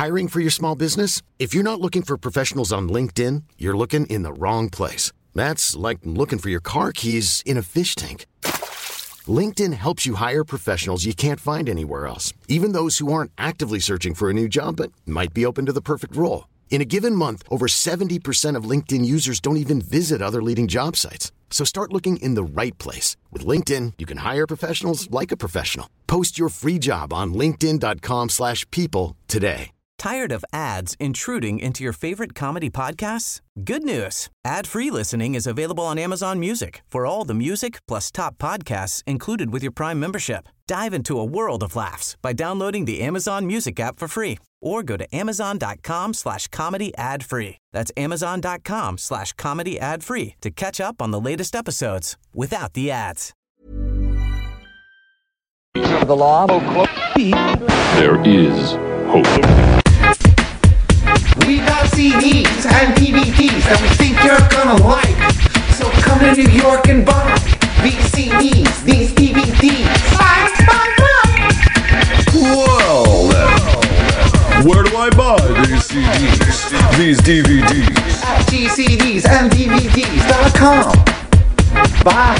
Hiring for your small business? If you're not looking for professionals on LinkedIn, you're looking in the wrong place. That's like looking for your car keys in a fish tank. LinkedIn helps you hire professionals you can't find anywhere else, even those who aren't actively searching for a new job but might be open to the perfect role. In a given month, over 70% of LinkedIn users don't even visit other leading job sites. So start looking in the right place. With LinkedIn, you can hire professionals like a professional. Post your free job on linkedin.com/people today. Tired of ads intruding into your favorite comedy podcasts? Good news. Ad-free listening is available on Amazon Music for all the music plus top podcasts included with your Prime membership. Dive into a world of laughs by downloading the Amazon Music app for free or go to amazon.com/comedy ad-free. That's amazon.com/comedy ad-free to catch up on the latest episodes without the ads. The law. There is hope. We got CDs and DVDs that we think you're gonna like. So come to New York and buy these CDs, these DVDs. Buy. Well then, where do I buy these CDs, these DVDs? At GCDsandDVDs.com. Bye.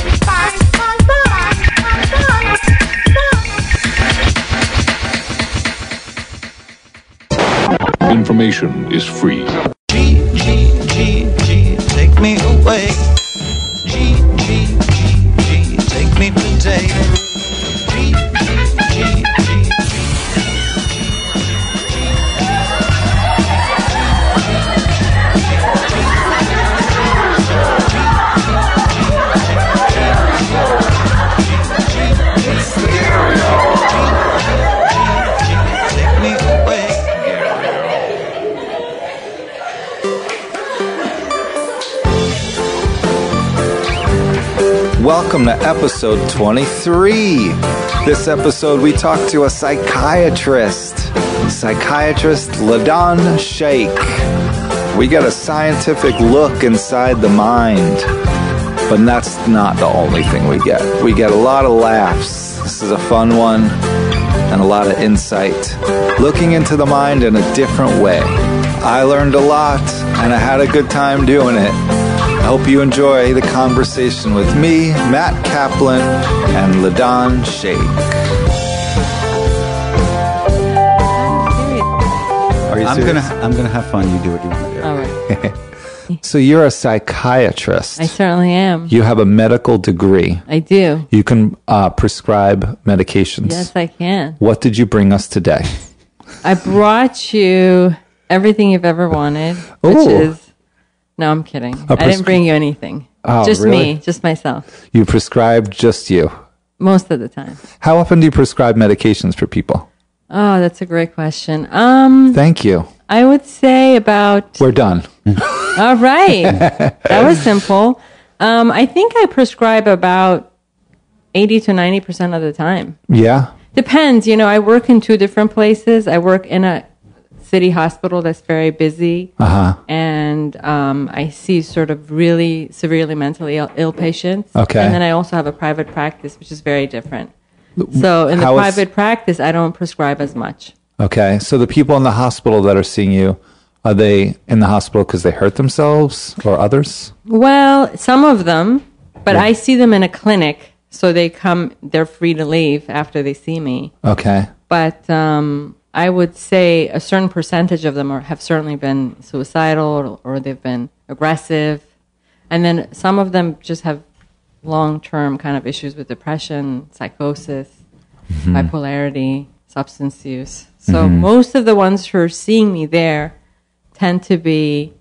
Information is free. G, take me away. G, take me today. G. Take me away. Welcome to episode 23. This episode we talk to a psychiatrist LaDon Sheikh. We get a scientific look inside the mind, but that's not the only thing we get. We get a lot of laughs. This is a fun one and a lot of insight, looking into the mind in a different way. I learned a lot and I had a good time doing it. I hope you enjoy the conversation with me, Matt Kaplan, and LaDon Sheikh. Are you serious? I'm gonna have fun. You do what you want to do. All right. So you're a psychiatrist. I certainly am. You have a medical degree. I do. You can prescribe medications. Yes, I can. What did you bring us today? I brought you everything you've ever wanted, which Ooh. is... No, I'm kidding. I didn't bring you anything. Oh, just really? me, just myself. You prescribed just you. Most of the time. How often do you prescribe medications for people? Oh, that's a great question. Thank you. I would say about... We're done. All right. That was simple. I think I prescribe about 80 to 90% of the time. Yeah? Depends. You know, I work in two different places. I work in a city hospital that's very busy. And I see sort of really severely mentally ill patients. Okay. And then I also have a private practice, which is very different. So in the private practice, I don't prescribe as much. Okay. So the people in the hospital that are seeing you, are they in the hospital because they hurt themselves or others? Well, some of them, but I see them in a clinic. So they're free to leave after they see me. Okay. But I would say a certain percentage of them have certainly been suicidal or they've been aggressive. And then some of them just have long-term kind of issues with depression, psychosis, bipolarity, substance use. So most of the ones who are seeing me there tend to be,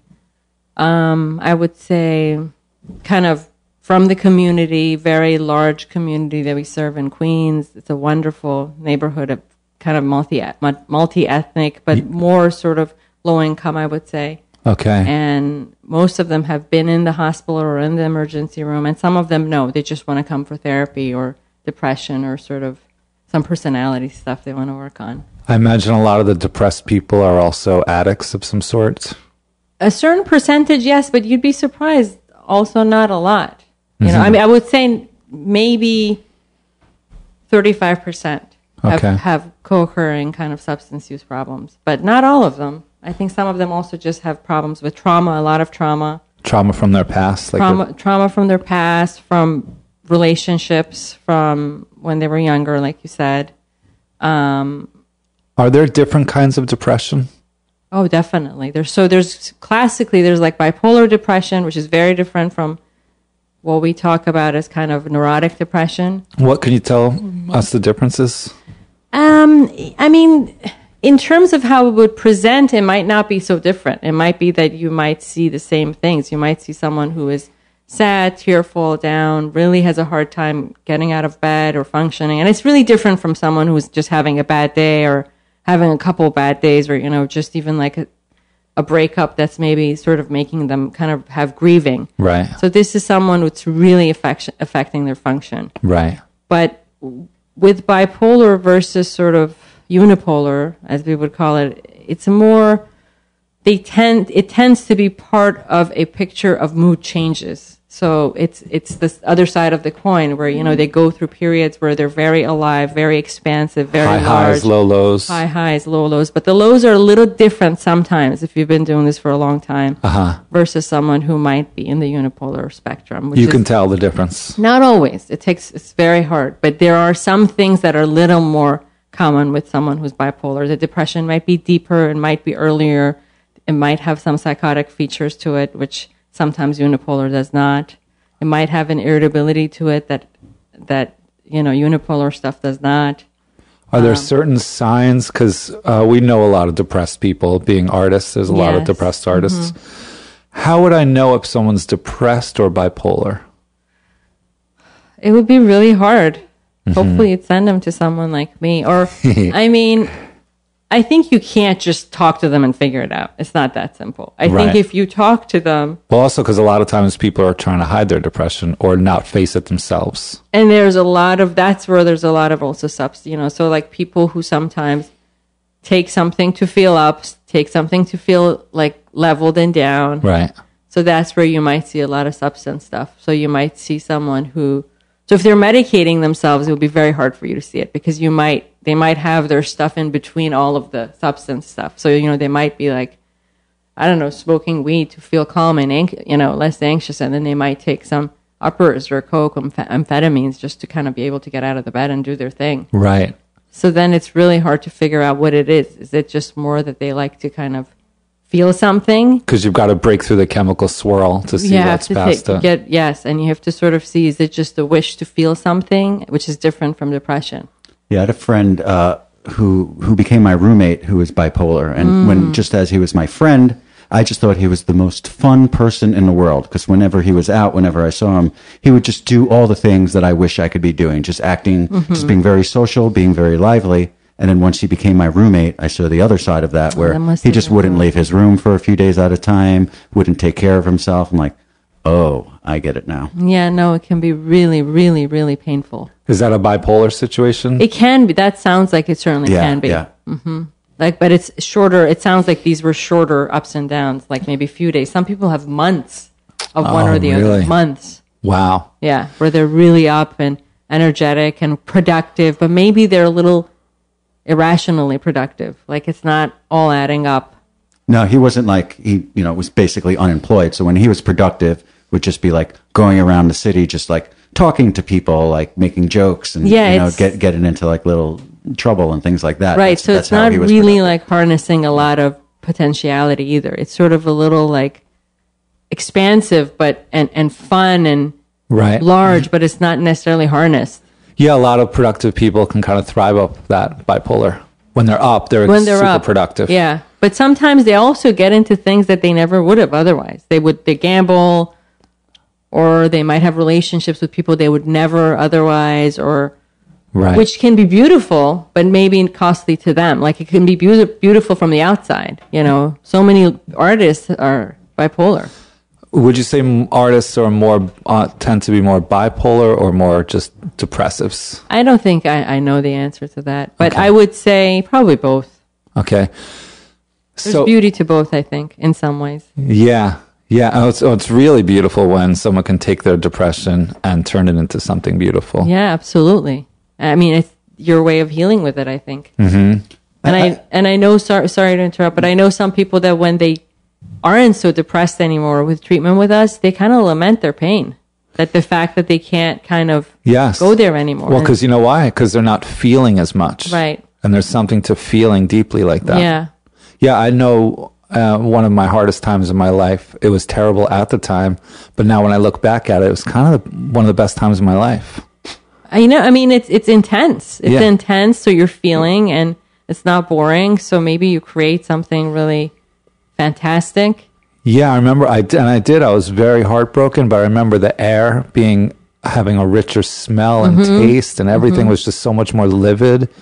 I would say, kind of from the community, very large community that we serve in Queens. It's a wonderful neighborhood of kind of multi-ethnic, but more sort of low-income, I would say. Okay. And most of them have been in the hospital or in the emergency room, and some of them, no, they just want to come for therapy or depression or sort of some personality stuff they want to work on. I imagine a lot of the depressed people are also addicts of some sort. A certain percentage, yes, but you'd be surprised. Also, not a lot. You know, I mean, I would say maybe 35%. have co-occurring kind of substance use problems, but not all of them. I think some of them also just have problems with trauma, a lot of trauma. Trauma from their past? Trauma from their past, from relationships, from when they were younger, like you said. Are there different kinds of depression? Oh, definitely. There's classically, there's like bipolar depression, which is very different from what we talk about as kind of neurotic depression. What can you tell us the differences? I mean, in terms of how it would present, it might not be so different. It might be that you might see the same things. You might see someone who is sad, tearful, down, really has a hard time getting out of bed or functioning. And it's really different from someone who's just having a bad day or having a couple of bad days, or, just even like a breakup that's maybe sort of making them kind of have grieving. Right. So this is someone who's really affecting their function. Right. But with bipolar versus sort of unipolar, as we would call it, it's a more, it tends to be part of a picture of mood changes. So it's this other side of the coin where, they go through periods where they're very alive, very expansive, very large. High highs, low lows. High highs, low lows. But the lows are a little different sometimes if you've been doing this for a long time versus someone who might be in the unipolar spectrum. You can tell the difference. Not always. It's very hard. But there are some things that are a little more common with someone who's bipolar. The depression might be deeper, it might be earlier, it might have some psychotic features to it, which sometimes unipolar does not. It might have an irritability to it that unipolar stuff does not. Are there certain signs? Because we know a lot of depressed people. Being artists, there's a lot of depressed artists. How would I know if someone's depressed or bipolar? It would be really hard. Hopefully you'd send them to someone like me. Or, I think you can't just talk to them and figure it out. It's not that simple. I think if you talk to them... Well, also because a lot of times people are trying to hide their depression or not face it themselves. And there's a lot of... That's where there's a lot of also substance, so like people who sometimes take something to feel up, take something to feel like leveled and down. Right. So that's where you might see a lot of substance stuff. So you might see someone who... So if they're medicating themselves, it would be very hard for you to see it because they might have their stuff in between all of the substance stuff. So, they might be like, I don't know, smoking weed to feel calm and, less anxious. And then they might take some uppers or coke, amphetamines just to kind of be able to get out of the bed and do their thing. Right. So then it's really hard to figure out what it is. Is it just more that they like to kind of feel something? Because you've got to break through the chemical swirl to see what's past it. Yes, and you have to sort of see, is it just the wish to feel something, which is different from depression? Yeah, I had a friend who became my roommate who was bipolar. And just as he was my friend, I just thought he was the most fun person in the world. Because whenever he was out, whenever I saw him, he would just do all the things that I wish I could be doing. Just acting, just being very social, being very lively. And then once he became my roommate, I saw the other side of that where he just wouldn't leave his room for a few days at a time, wouldn't take care of himself. I'm like, oh, I get it now. Yeah, no, it can be really, really, really painful. Is that a bipolar situation? It can be. That sounds like it certainly can be. Yeah. But it's shorter. It sounds like these were shorter ups and downs, like maybe a few days. Some people have months of one or the other. Months. Wow. Yeah, where they're really up and energetic and productive, but maybe they're a little irrationally productive. Like it's not all adding up. No, he wasn't like, he was basically unemployed. So when he was productive, would just be like going around the city, just like talking to people, like making jokes and, getting into like little trouble and things like that. Right. So it's not really like harnessing a lot of potentiality either. It's sort of a little like expansive, but, and fun and large, but it's not necessarily harnessed. Yeah, a lot of productive people can kind of thrive up that bipolar. When they're up, they're super productive. Yeah, but sometimes they also get into things that they never would have otherwise. They gamble, or they might have relationships with people they would never otherwise, or which can be beautiful, but maybe costly to them. Like it can be beautiful from the outside. So many artists are bipolar. Would you say artists are more tend to be more bipolar or more just depressives? I don't think I know the answer to that, but I would say probably both. Okay. There's beauty to both, I think, in some ways. Yeah. Yeah. It's really beautiful when someone can take their depression and turn it into something beautiful. Yeah, absolutely. I mean, your way of healing with it, I think. Mm-hmm. And I know, sorry to interrupt, but I know some people that when they aren't so depressed anymore with treatment with us, they kind of lament their pain. That the fact that they can't kind of go there anymore. Well, because you know why? Because they're not feeling as much. Right. And there's something to feeling deeply like that. Yeah. Yeah, I know one of my hardest times in my life. It was terrible at the time, but now when I look back at it, it was kind of one of the best times of my life. I know. I mean, it's intense. It's intense, so you're feeling, and it's not boring. So maybe you create something really fantastic. Yeah, I remember I did. I was very heartbroken, but I remember the air having a richer smell and taste, and everything was just so much more vivid.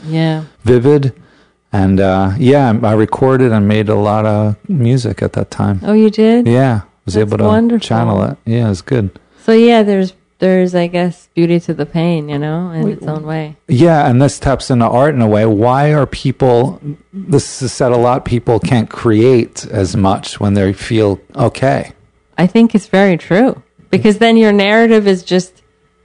And I recorded and made a lot of music at that time. Oh, you did? Yeah, I was able to channel it. Yeah, it was good. So yeah, there's I guess beauty to the pain, in its own way. Yeah, and this taps into art in a way. Why are people? This is said a lot. People can't create as much when they feel okay. I think it's very true, because then your narrative is just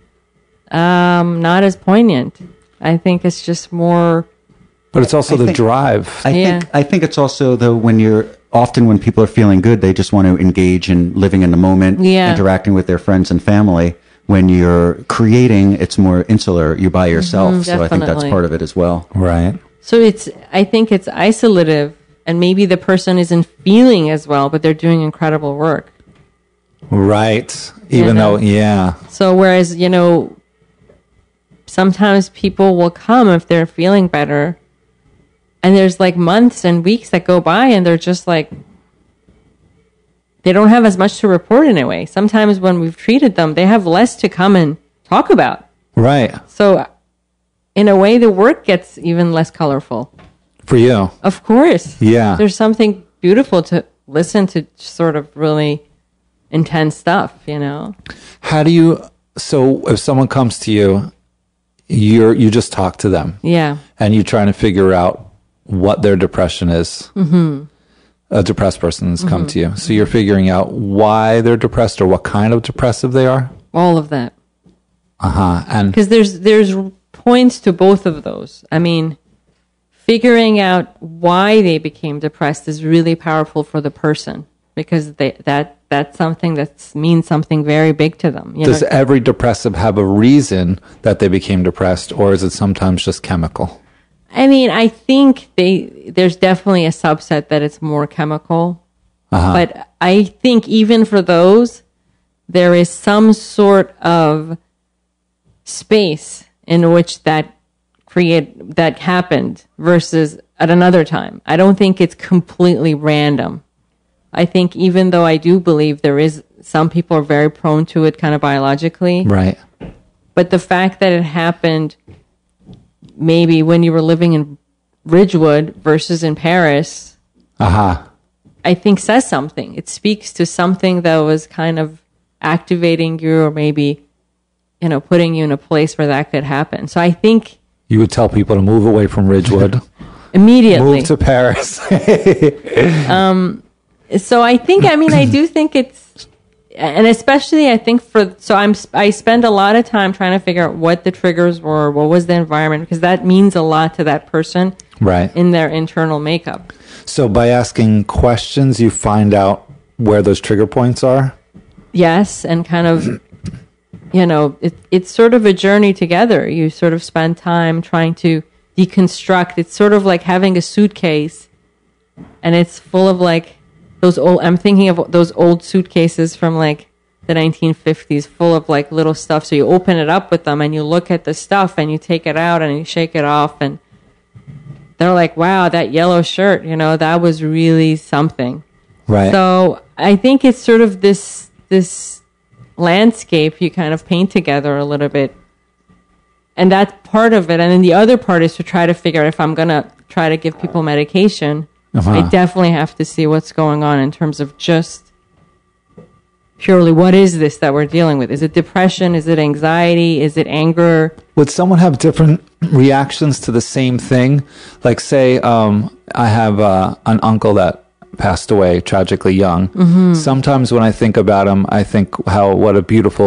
not as poignant. I think it's just more. But it's also the drive. I think it's also though when people are feeling good, they just want to engage in living in the moment, interacting with their friends and family. When you're creating, it's more insular. You're by yourself. So I think that's part of it as well. Right. So I think it's isolative, and maybe the person isn't feeling as well, but they're doing incredible work. Right. Even though, So whereas, sometimes people will come if they're feeling better, and there's like months and weeks that go by, and they're just like, they don't have as much to report in a way. Sometimes when we've treated them, they have less to come and talk about. Right. So in a way, the work gets even less colorful. For you. Of course. Yeah. There's something beautiful to listen to, sort of really intense stuff, How do you, so if someone comes to you, you just talk to them. Yeah. And you're trying to figure out what their depression is. Mm-hmm. A depressed person has come to you. So you're figuring out why they're depressed or what kind of depressive they are? All of that. And because there's points to both of those. I mean, figuring out why they became depressed is really powerful for the person, because that's something that means something very big to them. Does every depressive have a reason that they became depressed, or is it sometimes just chemical? I mean, I think there's definitely a subset that it's more chemical. But I think even for those, there is some sort of space in which that happened versus at another time. I don't think it's completely random. I think even though I do believe some people are very prone to it kind of biologically. Right. But the fact that it happened maybe when you were living in Ridgewood versus in Paris, I think says something. It speaks to something that was kind of activating you, or maybe, putting you in a place where that could happen. So I think you would tell people to move away from Ridgewood. Immediately. Move to Paris. So I think, I do think it's, and especially I think I spend a lot of time trying to figure out what the triggers were, what was the environment, because that means a lot to that person, right, in their internal makeup. So by asking questions, you find out where those trigger points are? Yes, and kind of, it's sort of a journey together. You sort of spend time trying to deconstruct. It's sort of like having a suitcase, and it's full of like, I'm thinking of those old suitcases from like the 1950s, full of like little stuff. So you open it up with them and you look at the stuff and you take it out and you shake it off, and they're like, wow, that yellow shirt, that was really something. Right. So I think it's sort of this landscape you kind of paint together a little bit. And that's part of it. And then the other part is to try to figure out, if I'm going to try to give people medication, I definitely have to see what's going on in terms of just purely what is this that we're dealing with? Is it depression? Is it anxiety? Is it anger? Would someone have different reactions to the same thing? Like, say, I have an uncle that passed away tragically young. Mm-hmm. Sometimes when I think about him, I think what a beautiful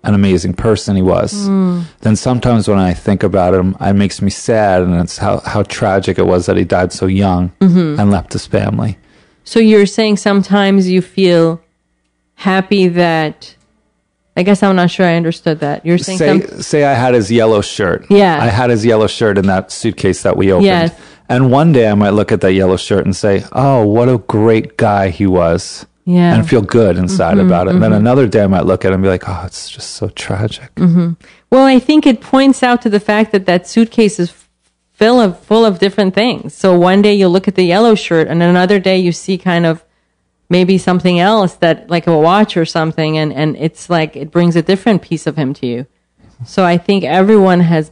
an amazing person he was, then sometimes when I think about him, it makes me sad, and it's how tragic it was that he died so young and left his family. So you're saying sometimes you feel happy that, I guess I'm not sure I understood that. You're saying Say I had his yellow shirt. Yeah. I had his yellow shirt in that suitcase that we opened. Yes. And one day I might look at that yellow shirt and say, oh, what a great guy he was. Yeah. And feel good inside about it. And then another day I might look at it and be like, oh, it's just so tragic. Well, I think it points out to the fact that that suitcase is full of different things. So one day you look at the yellow shirt, and another day you see kind of maybe something else, that like a watch or something, and it's like it brings a different piece of him to you. So I think everyone has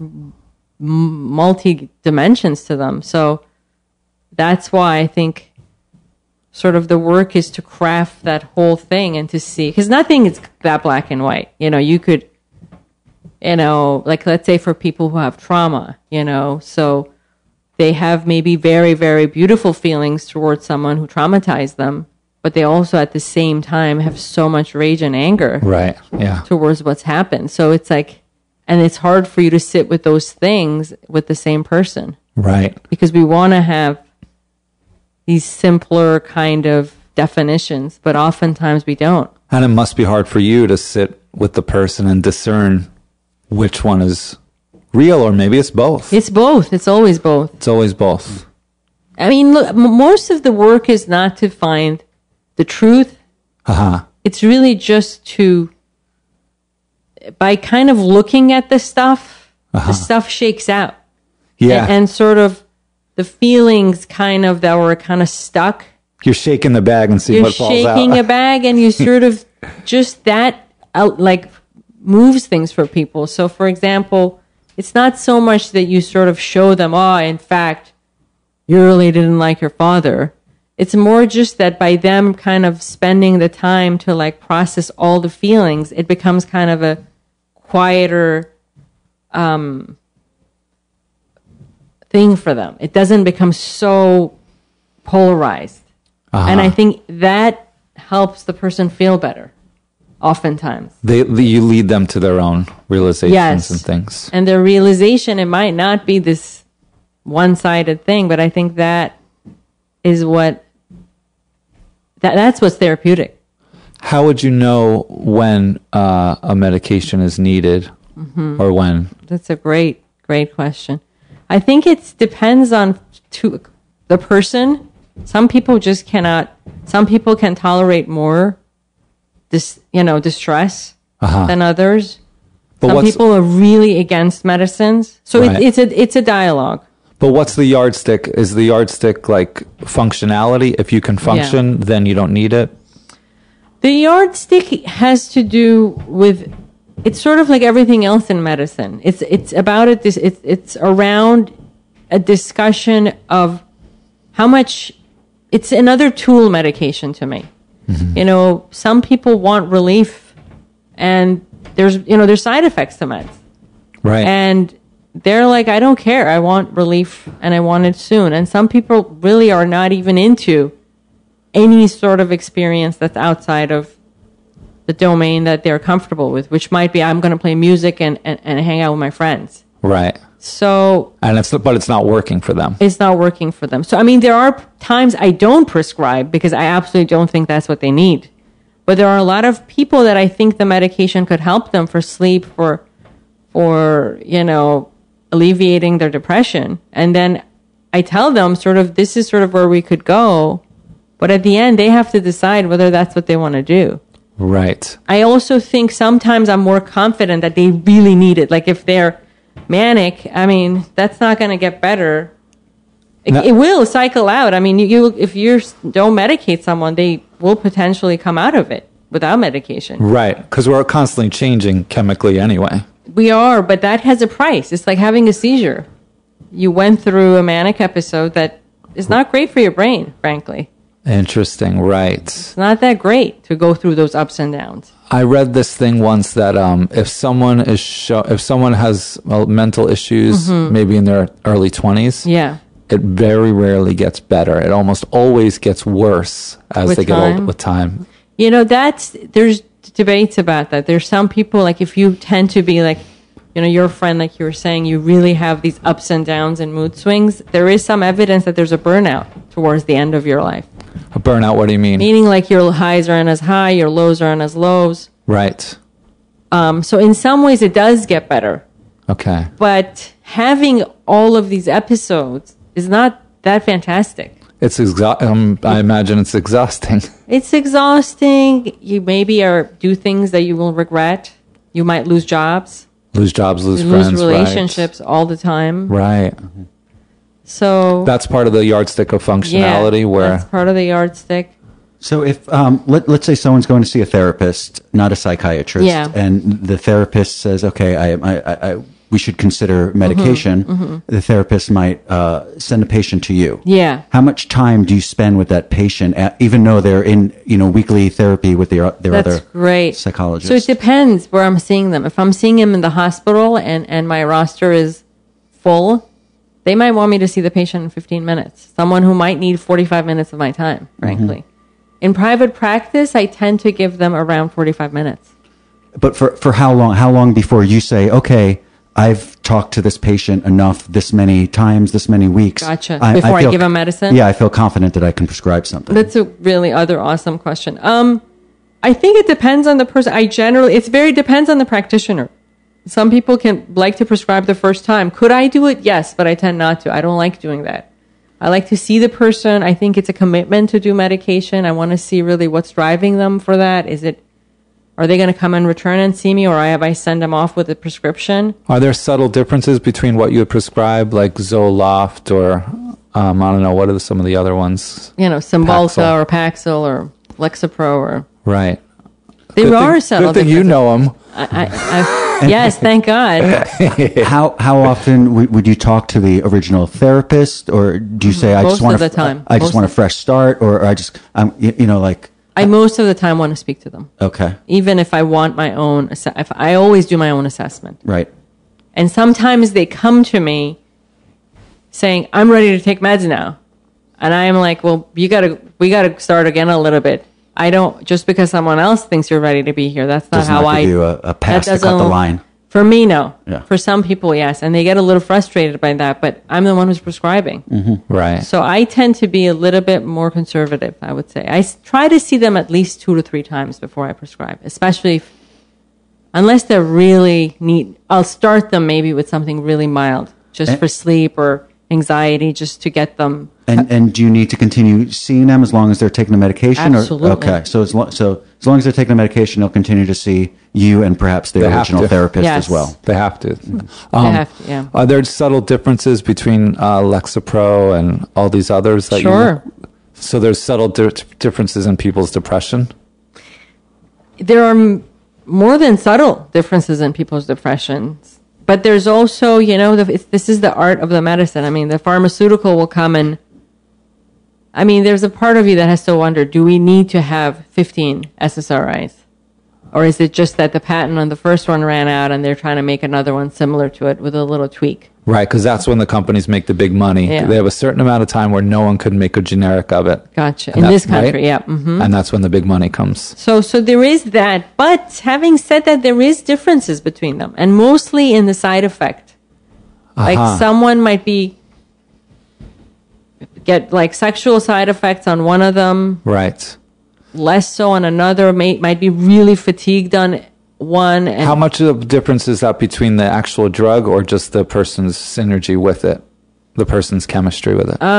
multi dimensions to them. So that's why I think sort of the work is to craft that whole thing and to see, because nothing is that black and white. You know, you could, you know, like let's say for people who have trauma, you know, so they have maybe very, very beautiful feelings towards someone who traumatized them, but they also at the same time have so much rage and anger towards what's happened. So it's like, and it's hard for you to sit with those things with the same person. Right. Because we want to have these simpler kind of definitions, but oftentimes we don't. And it must be hard for you to sit with the person and discern which one is real, or maybe it's both. It's both. It's always both. It's always both. I mean, look, most of the work is not to find the truth. It's really just to, by kind of looking at the stuff shakes out. Yeah. And sort of the feelings kind of that were kind of stuck. You're shaking the bag and seeing what falls out. You're shaking a bag, and you sort of just that like moves things for people. So, for example, it's not so much that you sort of show them, oh, in fact, you really didn't like your father. It's more just that by them kind of spending the time to like process all the feelings, it becomes kind of a quieter thing for them. It doesn't become so polarized. And I think that helps the person feel better, oftentimes. You lead them to their own realizations and things. And their realization, it might not be this one-sided thing, but I think that is that's what's therapeutic. How would you know when a medication is needed or when? That's a great question. I think it depends on the person. Some people just cannot. Some people can tolerate more distress than others. But some people are really against medicines. So it's a dialogue. But what's the yardstick? Is the yardstick like functionality? If you can function, then you don't need it? The yardstick has to do with, it's sort of like everything else in medicine. It's about it's around a discussion of how much, it's another tool, medication, to me. You know, some people want relief, and there's side effects to meds. Right. And they're like, I don't care. I want relief, and I want it soon. And some people really are not even into any sort of experience that's outside of the domain that they're comfortable with, which might be, I'm going to play music and hang out with my friends. Right. So, but it's not working for them. It's not working for them. So, I mean, there are times I don't prescribe because I absolutely don't think that's what they need. But there are a lot of people that I think the medication could help them for sleep, for alleviating their depression. And then I tell them sort of, this is sort of where we could go. But at the end, they have to decide whether that's what they want to do. Right. I also think sometimes I'm more confident that they really need it. Like if they're manic, I mean, that's not going to get better. It will cycle out. I mean, if you don't medicate someone, they will potentially come out of it without medication. Right. Because we're constantly changing chemically anyway. We are, but that has a price. It's like having a seizure. You went through a manic episode that is not great for your brain, frankly. Interesting, right. It's not that great to go through those ups and downs. I read this thing once that if someone has mental issues, maybe in their early 20s, it very rarely gets better. It almost always gets worse as they get older with time. You know, there's debates about that. There's some people, like, if you tend to be like, you know, your friend, like you were saying, you really have these ups and downs and mood swings. There is some evidence that there's a burnout towards the end of your life. A burnout, what do you mean? Meaning like your highs aren't as high, your lows aren't as lows. Right. So in some ways it does get better. Okay. But having all of these episodes is not that fantastic. It's I imagine it's exhausting. It's exhausting. You maybe do things that you will regret. You might lose jobs. Lose jobs, lose You friends, lose relationships all the time. Right. So That's part of the yardstick of functionality where... that's part of the yardstick. So if let's say someone's going to see a therapist, not a psychiatrist, Yeah. and the therapist says, "Okay, we should consider medication." The therapist might send a patient to you. Yeah. How much time do you spend with that patient, even though they're in weekly therapy with their That's other great. psychologists? So it depends where I'm seeing them. If I'm seeing them in the hospital and my roster is full, they might want me to see the patient in 15 minutes. Someone who might need 45 minutes of my time, frankly. In private practice, I tend to give them around 45 minutes. But for how long? How long before you say, "Okay, I've talked to this patient enough, this many times, this many weeks." Gotcha. Before I give them medicine? Yeah, I feel confident that I can prescribe something. That's a really other awesome question. I think it depends on the person. Depends on the practitioner. Some people can like to prescribe the first time. Could I do it? Yes, but I tend not to. I don't like doing that. I like to see the person. I think it's a commitment to do medication. I want to see really what's driving them for that. Are they going to come and return and see me, or have I send them off with a prescription? Are there subtle differences between what you would prescribe, like Zoloft or, I don't know, what are some of the other ones? You know, Cymbalta Paxil. or Paxil or Lexapro or... Right. There are subtle Good thing you differences. know them. Yes, thank God. How often would you talk to the original therapist, or do you say, "I Most just want of the time. I just Most want a of- fresh start," or I just like I most of the time want to speak to them. okay, Even if I want my own... I always do my own assessment. right, And sometimes they come to me saying, "I'm ready to take meds now." And I am like, "Well, we got to start again a little bit. I don't, just because someone else thinks you're ready to be here, that's not does how not I give you a pass that to cut the doesn't- line. For me, no. Yeah. For some people, yes. And they get a little frustrated by that, but I'm the one who's prescribing. Right. So I tend to be a little bit more conservative, I would say. I try to see them at least 2 to 3 times before I prescribe, especially unless they're really neat. I'll start them maybe with something really mild, just for sleep or anxiety, just to get them. And do you need to continue seeing them as long as they're taking the medication? Absolutely. Or, okay, so as long as they're taking the medication, they'll continue to see you and perhaps the They have original to. therapist Yes. as well. They have to. They have to, yeah. Are there subtle differences between Lexapro and all these others? That Sure. So there's subtle differences in people's depression? There are more than subtle differences in people's depressions. But there's also, this is the art of the medicine. I mean, the pharmaceutical will come and, there's a part of you that has to wonder, do we need to have 15 SSRIs? Or is it just that the patent on the first one ran out and they're trying to make another one similar to it with a little tweak? Right, because that's when the companies make the big money. Yeah. They have a certain amount of time where no one could make a generic of it. Gotcha. And In this that's- country, right? yeah. hmm And that's when the big money comes. So there is that. But having said that, there is differences between them, and mostly in the side effect. Like someone might get like sexual side effects on one of them, Right. less so on another. Might be really fatigued on one. And How much of a difference is that between the actual drug or just the person's synergy with it? The person's chemistry with it?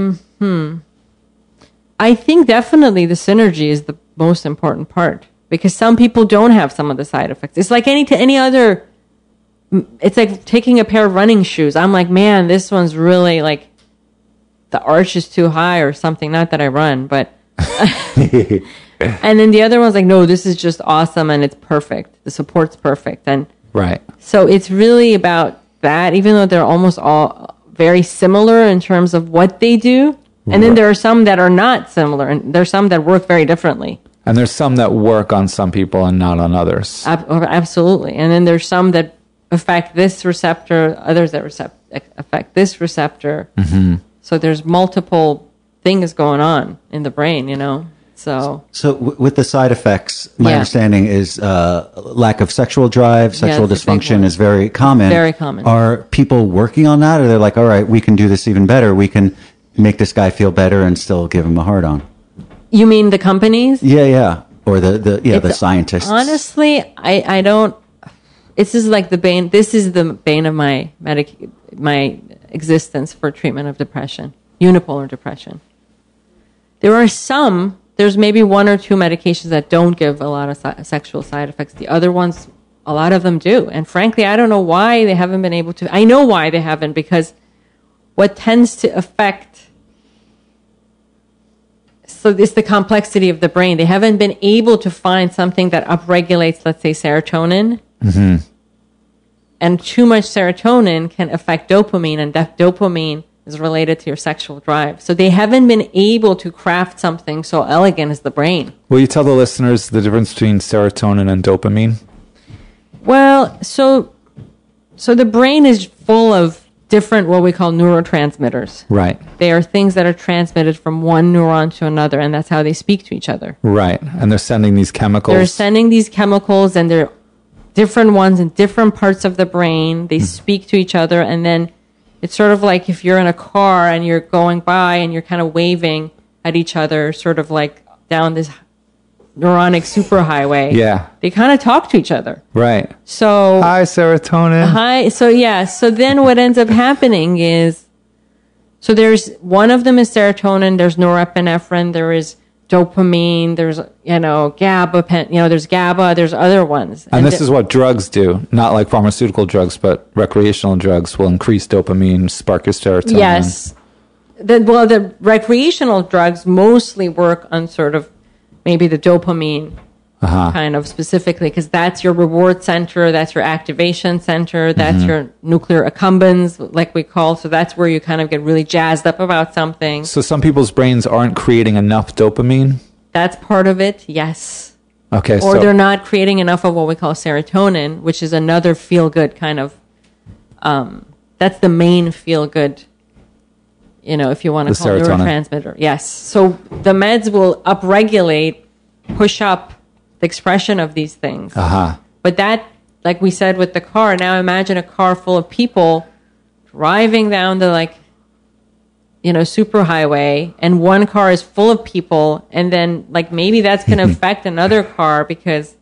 I think definitely the synergy is the most important part, because some people don't have some of the side effects. It's like any other. It's like taking a pair of running shoes. I'm like, man, this one's really like the arch is too high or something. Not that I run, but. And then the other one's like, no, this is just awesome and it's perfect. The support's perfect. And Right. so it's really about that, even though they're almost all very similar in terms of what they do. And then there are some that are not similar, and there's some that work very differently. And there's some that work on some people and not on others. Absolutely. And then there's some that affect this receptor, others that affect this receptor. So there's multiple things going on in the brain, So with the side effects, my Yeah. understanding is lack of sexual drive, sexual it's a big dysfunction one. is very common. Very common. Are people working on that, or they're like, all right, we can do this even better. We can make this guy feel better and still give him a hard on. you mean the companies? Yeah. Or the It's- scientists. Honestly, I don't. This is like the bane. This is the bane of my existence for treatment of depression, unipolar depression. There are some. There's maybe one or two medications that don't give a lot of sexual side effects. The other ones, a lot of them do. And frankly, I don't know why they haven't been able to. I know why they haven't, because what tends to affect. So it's the complexity of the brain. They haven't been able to find something that upregulates, let's say, serotonin. Mm-hmm. And too much serotonin can affect dopamine, and that dopamine is related to your sexual drive. So they haven't been able to craft something so elegant as the brain. Will you tell the listeners the difference between serotonin and dopamine? Well, so the brain is full of different, what we call neurotransmitters. Right. They are things that are transmitted from one neuron to another, and that's how they speak to each other. Right. And they're sending these chemicals. They're sending these chemicals, and they're different ones in different parts of the brain. They speak to each other, and then it's sort of like if you're in a car and you're going by and you're kind of waving at each other, sort of like down this neuronic superhighway. Yeah. They kind of talk to each other. Right. So Hi, serotonin. Hi. So yeah. So then what ends up happening is, so there's one of them is serotonin. There's norepinephrine. There is dopamine. There's GABA. There's GABA. There's other ones. And this is what drugs do, not like pharmaceutical drugs, but recreational drugs will increase dopamine, spark your serotonin. Yes. The recreational drugs mostly work on sort of maybe the dopamine kind of specifically, because that's your reward center, that's your activation center, that's your nuclear accumbens, like we call. So that's where you kind of get really jazzed up about something. So some people's brains aren't creating enough dopamine? That's part of it, yes. Okay. Or they're not creating enough of what we call serotonin, which is another feel-good kind of, that's the main feel-good, if you want to call it neurotransmitter. Yes. So the meds will upregulate, push up the expression of these things. But that, like we said with the car, now imagine a car full of people driving down the superhighway, and one car is full of people, and then maybe that's going to affect another car because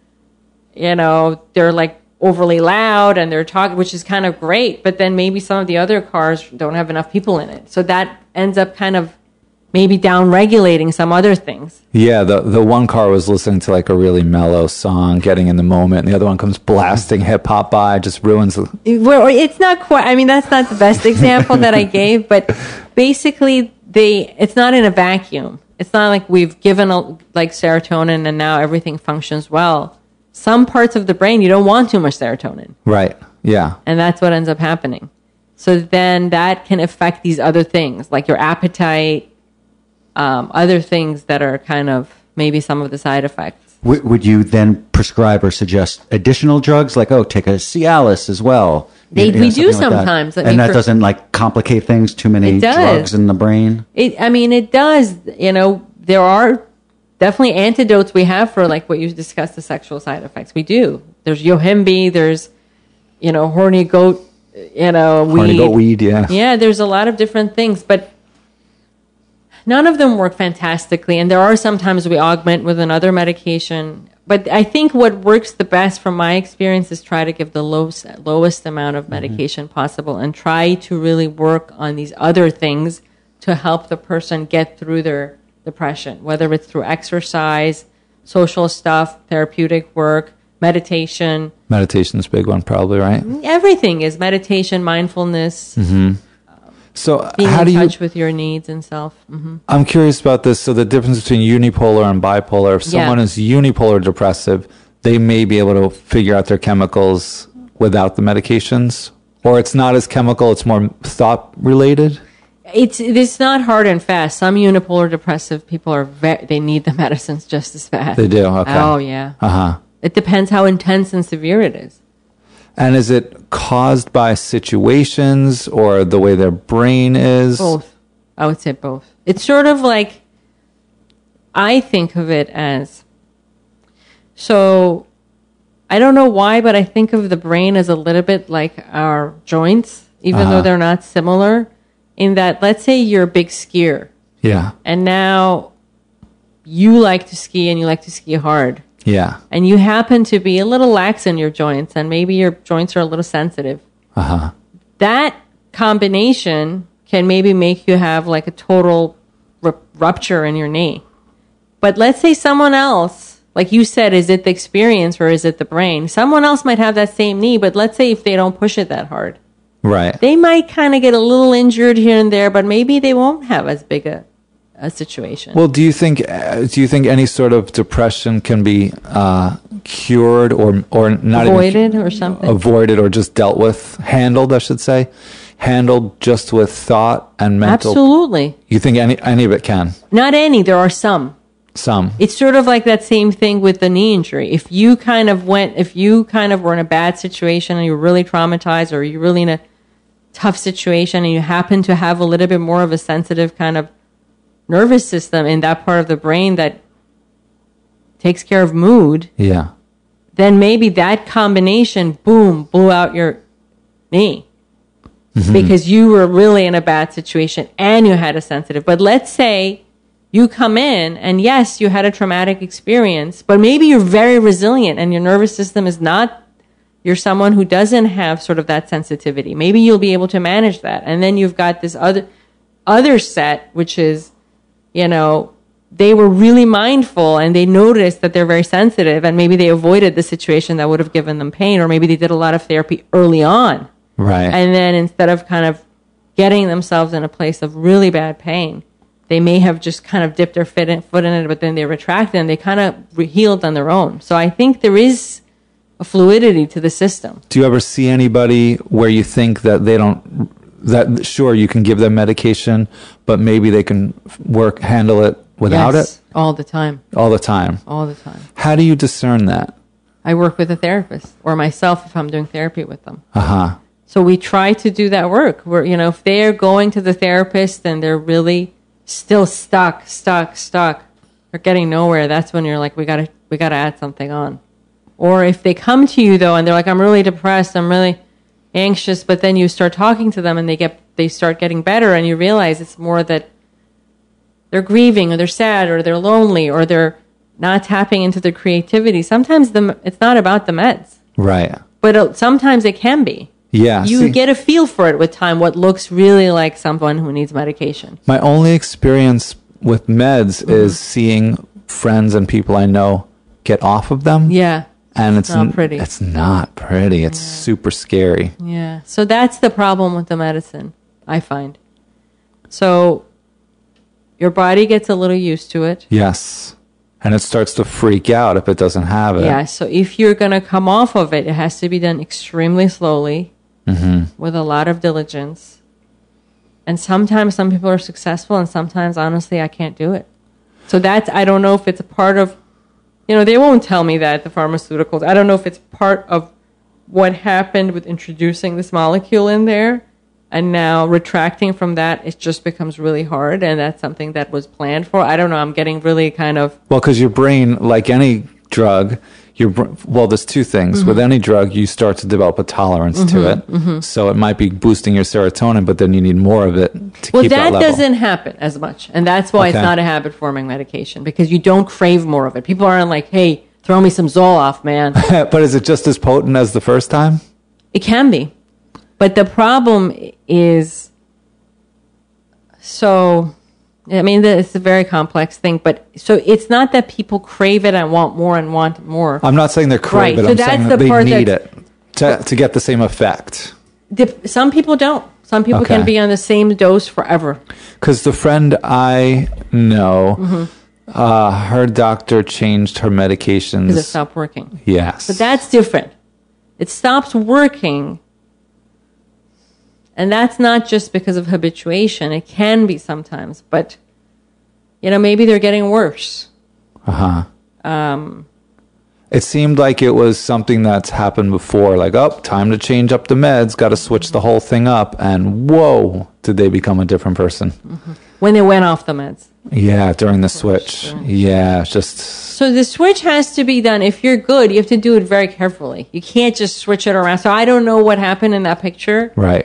they're overly loud and they're talking, which is kind of great, but then maybe some of the other cars don't have enough people in it, so that ends up kind of maybe down-regulating some other things. Yeah, the one car was listening to a really mellow song, getting in the moment, and the other one comes blasting hip-hop by, just ruins the... Well, it's not quite, that's not the best example that I gave, but basically it's not in a vacuum. It's not like we've given serotonin and now everything functions well. Some parts of the brain, you don't want too much serotonin. Right, yeah. And that's what ends up happening. So then that can affect these other things, like your appetite, other things that are kind of maybe some of the side effects. Would you then prescribe or suggest additional drugs, like, take a Cialis as well? We do something like sometimes. that. And that doesn't complicate things, too many drugs in the brain? It does. There are definitely antidotes we have for what you discussed, the sexual side effects. We do. There's Yohimbe, there's, horny goat, weed. Horny goat weed, yeah. Yeah, there's a lot of different things, but none of them work fantastically, and there are sometimes we augment with another medication. But I think what works the best from my experience is try to give the lowest amount of medication possible and try to really work on these other things to help the person get through their depression, whether it's through exercise, social stuff, therapeutic work, meditation. Meditation's a big one, probably, right? Everything is meditation, mindfulness. So being how in do you... touch with your needs and self. I'm curious about this. So the difference between unipolar and bipolar, if someone is unipolar depressive, they may be able to figure out their chemicals without the medications? Or it's not as chemical, it's more thought related? It's not hard and fast. Some unipolar depressive people they need the medicines just as fast. They do, okay. Oh, yeah. It depends how intense and severe it is. And is it caused by situations or the way their brain is? Both. I would say both. It's sort of like I think of it as, so I don't know why, but I think of the brain as a little bit like our joints, even though they're not similar, in that, let's say you're a big skier. Yeah. And now you like to ski and you like to ski hard. Yeah. And you happen to be a little lax in your joints, and maybe your joints are a little sensitive. That combination can maybe make you have like a total rupture in your knee. But let's say someone else, like you said, is it the experience or is it the brain? Someone else might have that same knee, but let's say if they don't push it that hard. Right. They might kind of get a little injured here and there, but maybe they won't have as big a situation. Well, do you think any sort of depression can be cured or not avoided or something? Avoided or just dealt with, handled, I should say, handled just with thought and mental. Absolutely. You think any of it can? Not any. There are some. Some. It's sort of like that same thing with the knee injury. If you kind of were in a bad situation and you're really traumatized, or you're really in a tough situation and you happen to have a little bit more of a sensitive kind of nervous system in that part of the brain that takes care of mood, then maybe that combination, boom, blew out your knee. Because you were really in a bad situation and you had a sensitive. But let's say you come in and yes, you had a traumatic experience, but maybe you're very resilient and your nervous system is not, you're someone who doesn't have sort of that sensitivity. Maybe you'll be able to manage that. And then you've got this other set, which is, you know, they were really mindful and they noticed that they're very sensitive, and maybe they avoided the situation that would have given them pain, or maybe they did a lot of therapy early on. Right. And then instead of kind of getting themselves in a place of really bad pain, they may have just kind of dipped their foot in it, but then they retracted and they kind of healed on their own. So I think there is a fluidity to the system. Do you ever see anybody where you think that they don't, that sure, you can give them medication, but maybe they can handle it without it? All the time. All the time. All the time. How do you discern that? I work with a therapist, or myself if I'm doing therapy with them. So we try to do that work where, you know, if they're going to the therapist and they're really still stuck, they're getting nowhere, that's when you're like, we gotta add something on. Or if they come to you though and they're like, I'm really depressed, I'm really anxious, but then you start talking to them and they start getting better, and you realize it's more that they're grieving or they're sad or they're lonely or they're not tapping into their creativity. Sometimes it's not about the meds. Right. But sometimes it can be. Yeah. You get a feel for it with time, what looks really like someone who needs medication. My only experience with meds is seeing friends and people I know get off of them. Yeah. And it's not pretty. It's not pretty. It's super scary. Yeah. So that's the problem with the medicine, I find. So your body gets a little used to it. Yes. And it starts to freak out if it doesn't have it. Yeah. So if you're going to come off of it, it has to be done extremely slowly with a lot of diligence. And sometimes some people are successful, and sometimes, honestly, I can't do it. So I don't know if it's a part of, you know, they won't tell me that, the pharmaceuticals. I don't know if it's part of what happened with introducing this molecule in there, and now retracting from that, it just becomes really hard, and that's something that was planned for. I don't know. I'm getting really kind of... Well, because your brain, like any drug, there's two things. With any drug, you start to develop a tolerance to it. So it might be boosting your serotonin, but then you need more of it to keep that level. Well, that doesn't happen as much, and that's why it's not a habit-forming medication, because you don't crave more of it. People aren't like, hey, throw me some Zoloft, man. But is it just as potent as the first time? It can be. But the problem is, so, I mean, it's a very complex thing, but so it's not that people crave it and want more and want more. I'm not saying they're crave it. So I'm that's saying the that part they need it to get the same effect. Some people don't. Some people can be on the same dose forever. Because the friend I know, her doctor changed her medications. Because it stopped working. Yes. But that's different. It stops working. And that's not just because of habituation. It can be sometimes, but, you know, maybe they're getting worse. And It seemed like it was something that's happened before, like, oh, time to change up the meds, got to switch the whole thing up. And whoa, did they become a different person. When they went off the meds. Yeah, during the switch. Yeah, just... So the switch has to be done. If you're good, you have to do it very carefully. You can't just switch it around. So I don't know what happened in that picture. Right.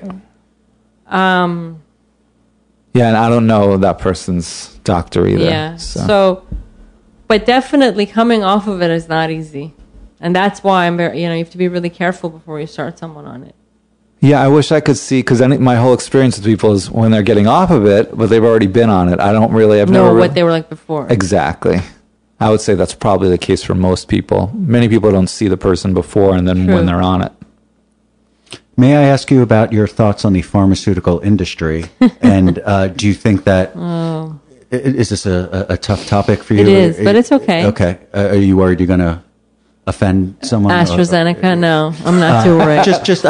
Yeah, and I don't know that person's doctor either. Yeah. So, but definitely coming off of it is not easy. And that's why I'm very, you have to be really careful before you start someone on it. Yeah, I wish I could see, because my whole experience with people is when they're getting off of it, but they've already been on it. I've never know what they were like before. Exactly. I would say that's probably the case for most people. Many people don't see the person before and then when they're on it. May I ask you about your thoughts on the pharmaceutical industry? And do you think that... Is this a tough topic for you? It is, but it's okay. Okay. Are you worried you're going to offend someone? AstraZeneca? No, I'm not too worried.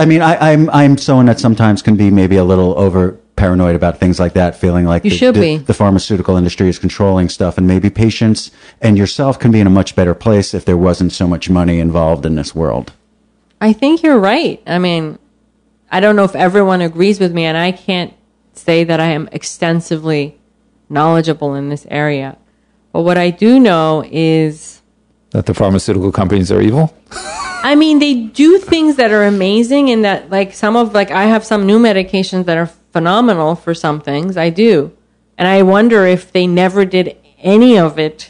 I'm someone that sometimes can be maybe a little over paranoid about things like that, feeling like the pharmaceutical industry is controlling stuff, and maybe patients and yourself can be in a much better place if there wasn't so much money involved in this world. I think you're right. I mean, I don't know if everyone agrees with me, and I can't say that I am extensively knowledgeable in this area. But what I do know is that the pharmaceutical companies are evil? I mean, they do things that are amazing, in that, like, I have some new medications that are phenomenal for some things. I do. And I wonder if they never did any of it.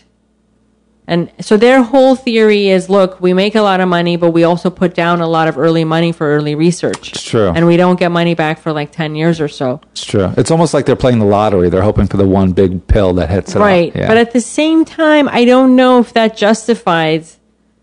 And so their whole theory is, look, we make a lot of money, but we also put down a lot of early money for early research. It's true. And we don't get money back for like 10 years or so. It's true. It's almost like they're playing the lottery. They're hoping for the one big pill that hits it right. Yeah. But at the same time, I don't know if that justifies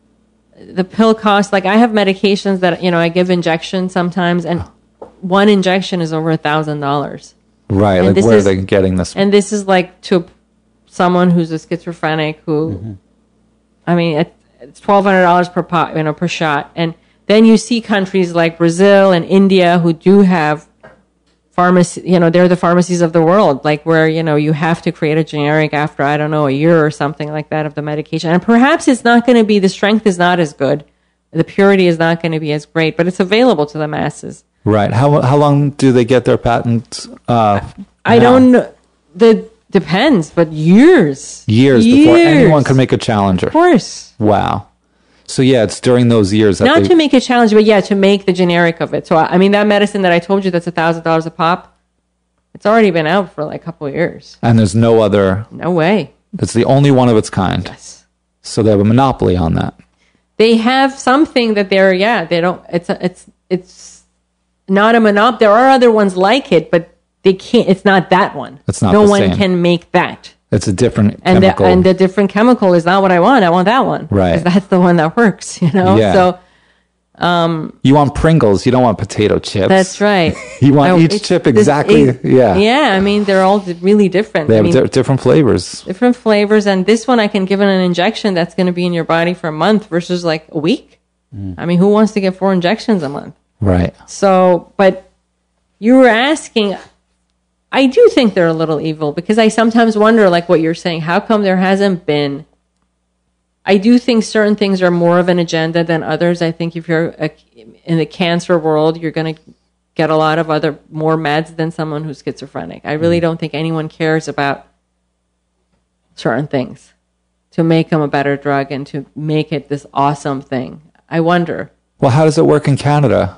the pill cost. Like, I have medications that, I give injections sometimes, and one injection is over $1,000. Right. And like, where are they getting this? And this is like to someone who's a schizophrenic who, I mean, it's $1,200 per pot, per shot. And then you see countries like Brazil and India who do have pharmacy, they're the pharmacies of the world, like where, you have to create a generic after, I don't know, a year or something like that of the medication. And perhaps it's not going to be, the strength is not as good. The purity is not going to be as great, but it's available to the masses. Right. How long do they get their patent? I don't know. Depends, but years before anyone can make a challenger. Of course. Wow. So yeah, it's during those years that not to make a challenge, but to make the generic of it. So I mean, that medicine that I told you that's $1,000 a pop, it's already been out for like a couple of years. And there's no other. No way. It's the only one of its kind. Yes. So they have a monopoly on that. They have something that they don't. It's not a monopoly. There are other ones like it, but they can't. It's not that one. It's not. No the one same. can make that. It's a different chemical. And the different chemical is not what I want. I want that one. Right. Because that's the one that works. Yeah. So. You want Pringles. You don't want potato chips. That's right. You want each chip exactly. Yeah. Yeah. I mean, they're all really different. They have different flavors. Different flavors, and this one I can give it an injection that's going to be in your body for a month versus like a week. I mean, who wants to get 4 injections a month? Right. So, but you were asking. I do think they're a little evil, because I sometimes wonder, like what you're saying, how come there hasn't been. I do think certain things are more of an agenda than others. I think if you're in the cancer world, you're going to get a lot of more meds than someone who's schizophrenic. I really don't think anyone cares about certain things to make them a better drug and to make it this awesome thing. I wonder. Well, how does it work in Canada?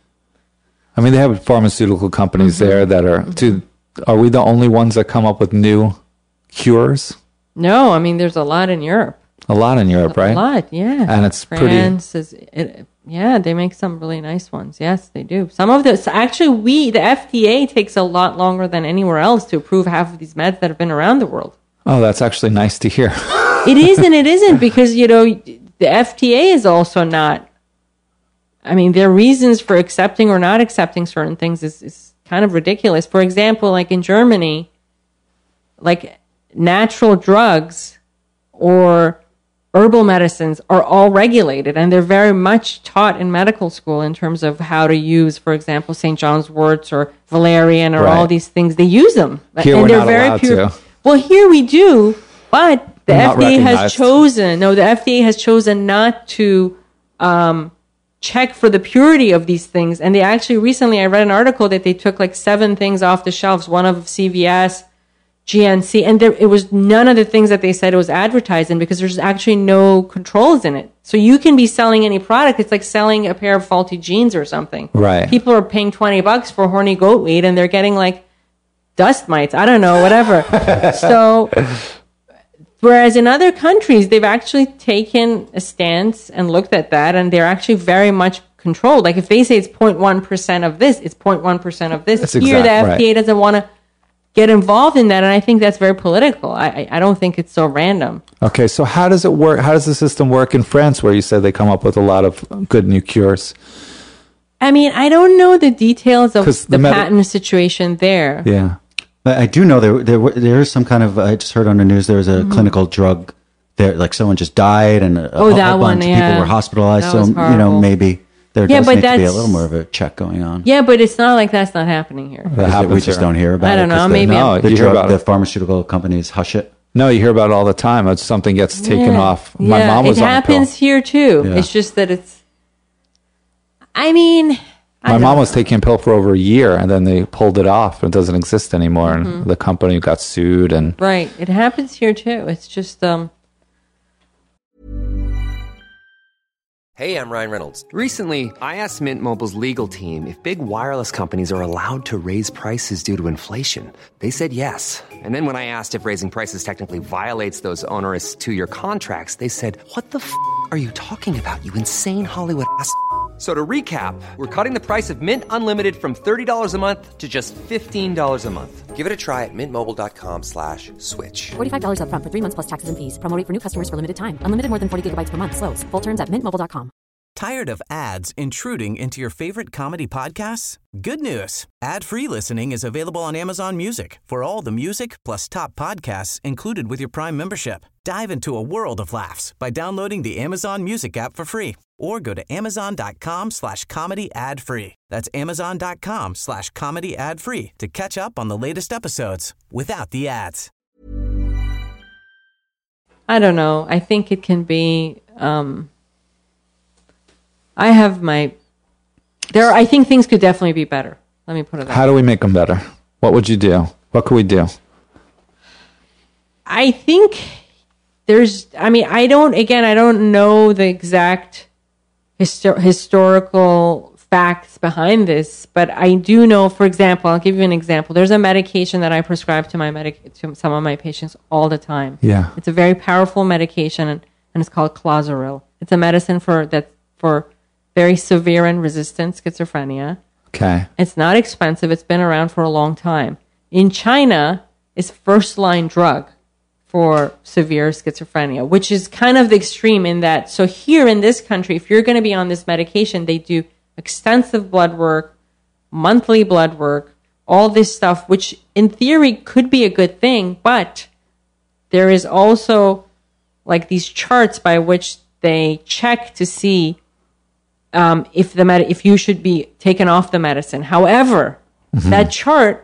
I mean, they have pharmaceutical companies there that are. Are we the only ones that come up with new cures? No, I mean, there's a lot in Europe. A lot in Europe, right? A lot, yeah. And it's France they make some really nice ones. Yes, they do. Some of this, actually, the FDA takes a lot longer than anywhere else to approve half of these meds that have been around the world. Oh, that's actually nice to hear. It is and it isn't, because, the FDA is also not, I mean, their reasons for accepting or not accepting certain things is kind of ridiculous. For example, like in Germany, like natural drugs or herbal medicines are all regulated, and they're very much taught in medical school in terms of how to use, for example, St. John's wort or valerian or all these things. They use them. Here and we're they're not very allowed pure. to. Well, here we do, but The Not FDA has recognized. chosen not to check for the purity of these things. And they actually recently, I read an article that they took like 7 things off the shelves, one of CVS, GNC, and it was none of the things that they said it was advertised in because there's actually no controls in it. So you can be selling any product. It's like selling a pair of faulty jeans or something. Right. People are paying $20 for horny goat weed and they're getting like dust mites. I don't know, whatever. So, whereas in other countries, they've actually taken a stance and looked at that and they're actually very much controlled. Like if they say it's 0.1% of this, it's 0.1% of this. That's Here, the exact- FDA right. doesn't want to get involved in that, and I think that's very political. I don't think it's so random. Okay, so how does it work? How does the system work in France, where you said they come up with a lot of good new cures? I mean, I don't know the details of 'Cause the the patent situation there. Yeah. But I do know there is some kind of, I just heard on the news, there was a clinical drug there, like someone just died and a that bunch one, of yeah. people were hospitalized. That So, was you know, horrible. maybe there Yeah, does but need to be a that's- little more of a check going on. Yeah, but it's not like that's not happening here. That Is it happens we just here. don't hear about it. I don't know, 'cause maybe No, the you hear drug, about the it. pharmaceutical companies hush it. No, you hear about it all the time. It's something gets taken Yeah. off. My Yeah, mom was it on a pill. happens here too. Yeah. It's just that it's. I mean, I My don't mom know. was taking a pill for over a year, and then they pulled it off. It doesn't exist anymore, Mm-hmm. and the company got sued. And Right, it happens here too. It's just Hey, I'm Ryan Reynolds. Recently, I asked Mint Mobile's legal team if big wireless companies are allowed to raise prices due to inflation. They said yes. And then when I asked if raising prices technically violates those onerous 2-year contracts, they said, "What the f*** are you talking about, you insane Hollywood ass?" So to recap, we're cutting the price of Mint Unlimited from $30 a month to just $15 a month. Give it a try at mintmobile.com/switch. $45 up front for 3 months plus taxes and fees. Promo rate for new customers for limited time. Unlimited more than 40 gigabytes per month. Slows full terms at mintmobile.com. Tired of ads intruding into your favorite comedy podcasts? Good news. Ad-free listening is available on Amazon Music for all the music plus top podcasts included with your Prime membership. Dive into a world of laughs by downloading the Amazon Music app for free or go to amazon.com/comedy ad-free. That's amazon.com/comedy ad-free to catch up on the latest episodes without the ads. I don't know. I think it can be. I have my. I think things could definitely be better. Let me put it that how way. do we make them better? What would you do? What could we do? I think there's. I mean, I don't know the exact historical facts behind this, but I do know. For example, I'll give you an example. There's a medication that I prescribe to to some of my patients all the time. Yeah. It's a very powerful medication, and it's called Clozaril. It's a medicine for very severe and resistant schizophrenia. Okay. It's not expensive. It's been around for a long time. In China, it's first-line drug for severe schizophrenia, which is kind of the extreme in that. So here in this country, if you're going to be on this medication, they do extensive blood work, monthly blood work, all this stuff, which in theory could be a good thing, but there is also like these charts by which they check to see if you should be taken off the medicine. However, that chart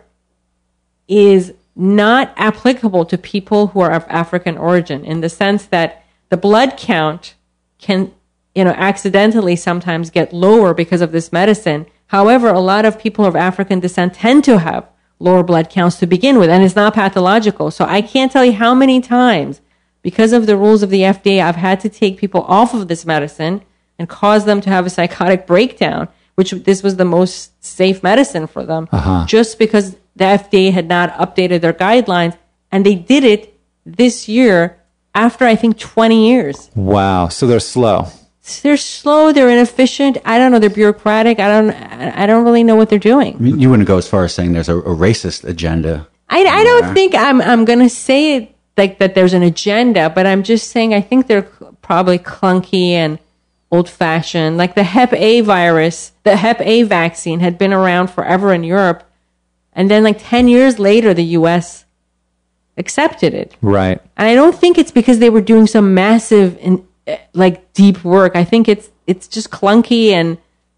is not applicable to people who are of African origin in the sense that the blood count can, accidentally sometimes get lower because of this medicine. However, a lot of people of African descent tend to have lower blood counts to begin with, and it's not pathological. So I can't tell you how many times, because of the rules of the FDA, I've had to take people off of this medicine and cause them to have a psychotic breakdown, which this was the most safe medicine for them, just because the FDA had not updated their guidelines. And they did it this year after, I think, 20 years. Wow. So they're slow. They're slow, they're inefficient. I don't know, they're bureaucratic. I don't really know what they're doing. I mean, you wouldn't go as far as saying there's a racist agenda. I don't think I'm going to say it like that there's an agenda, but I'm just saying I think they're probably clunky and old-fashioned. Like the Hep A virus, the Hep A vaccine had been around forever in Europe, and then like 10 years later, the U.S. accepted it. Right. And I don't think it's because they were doing some massive and like deep work. I think it's just clunky and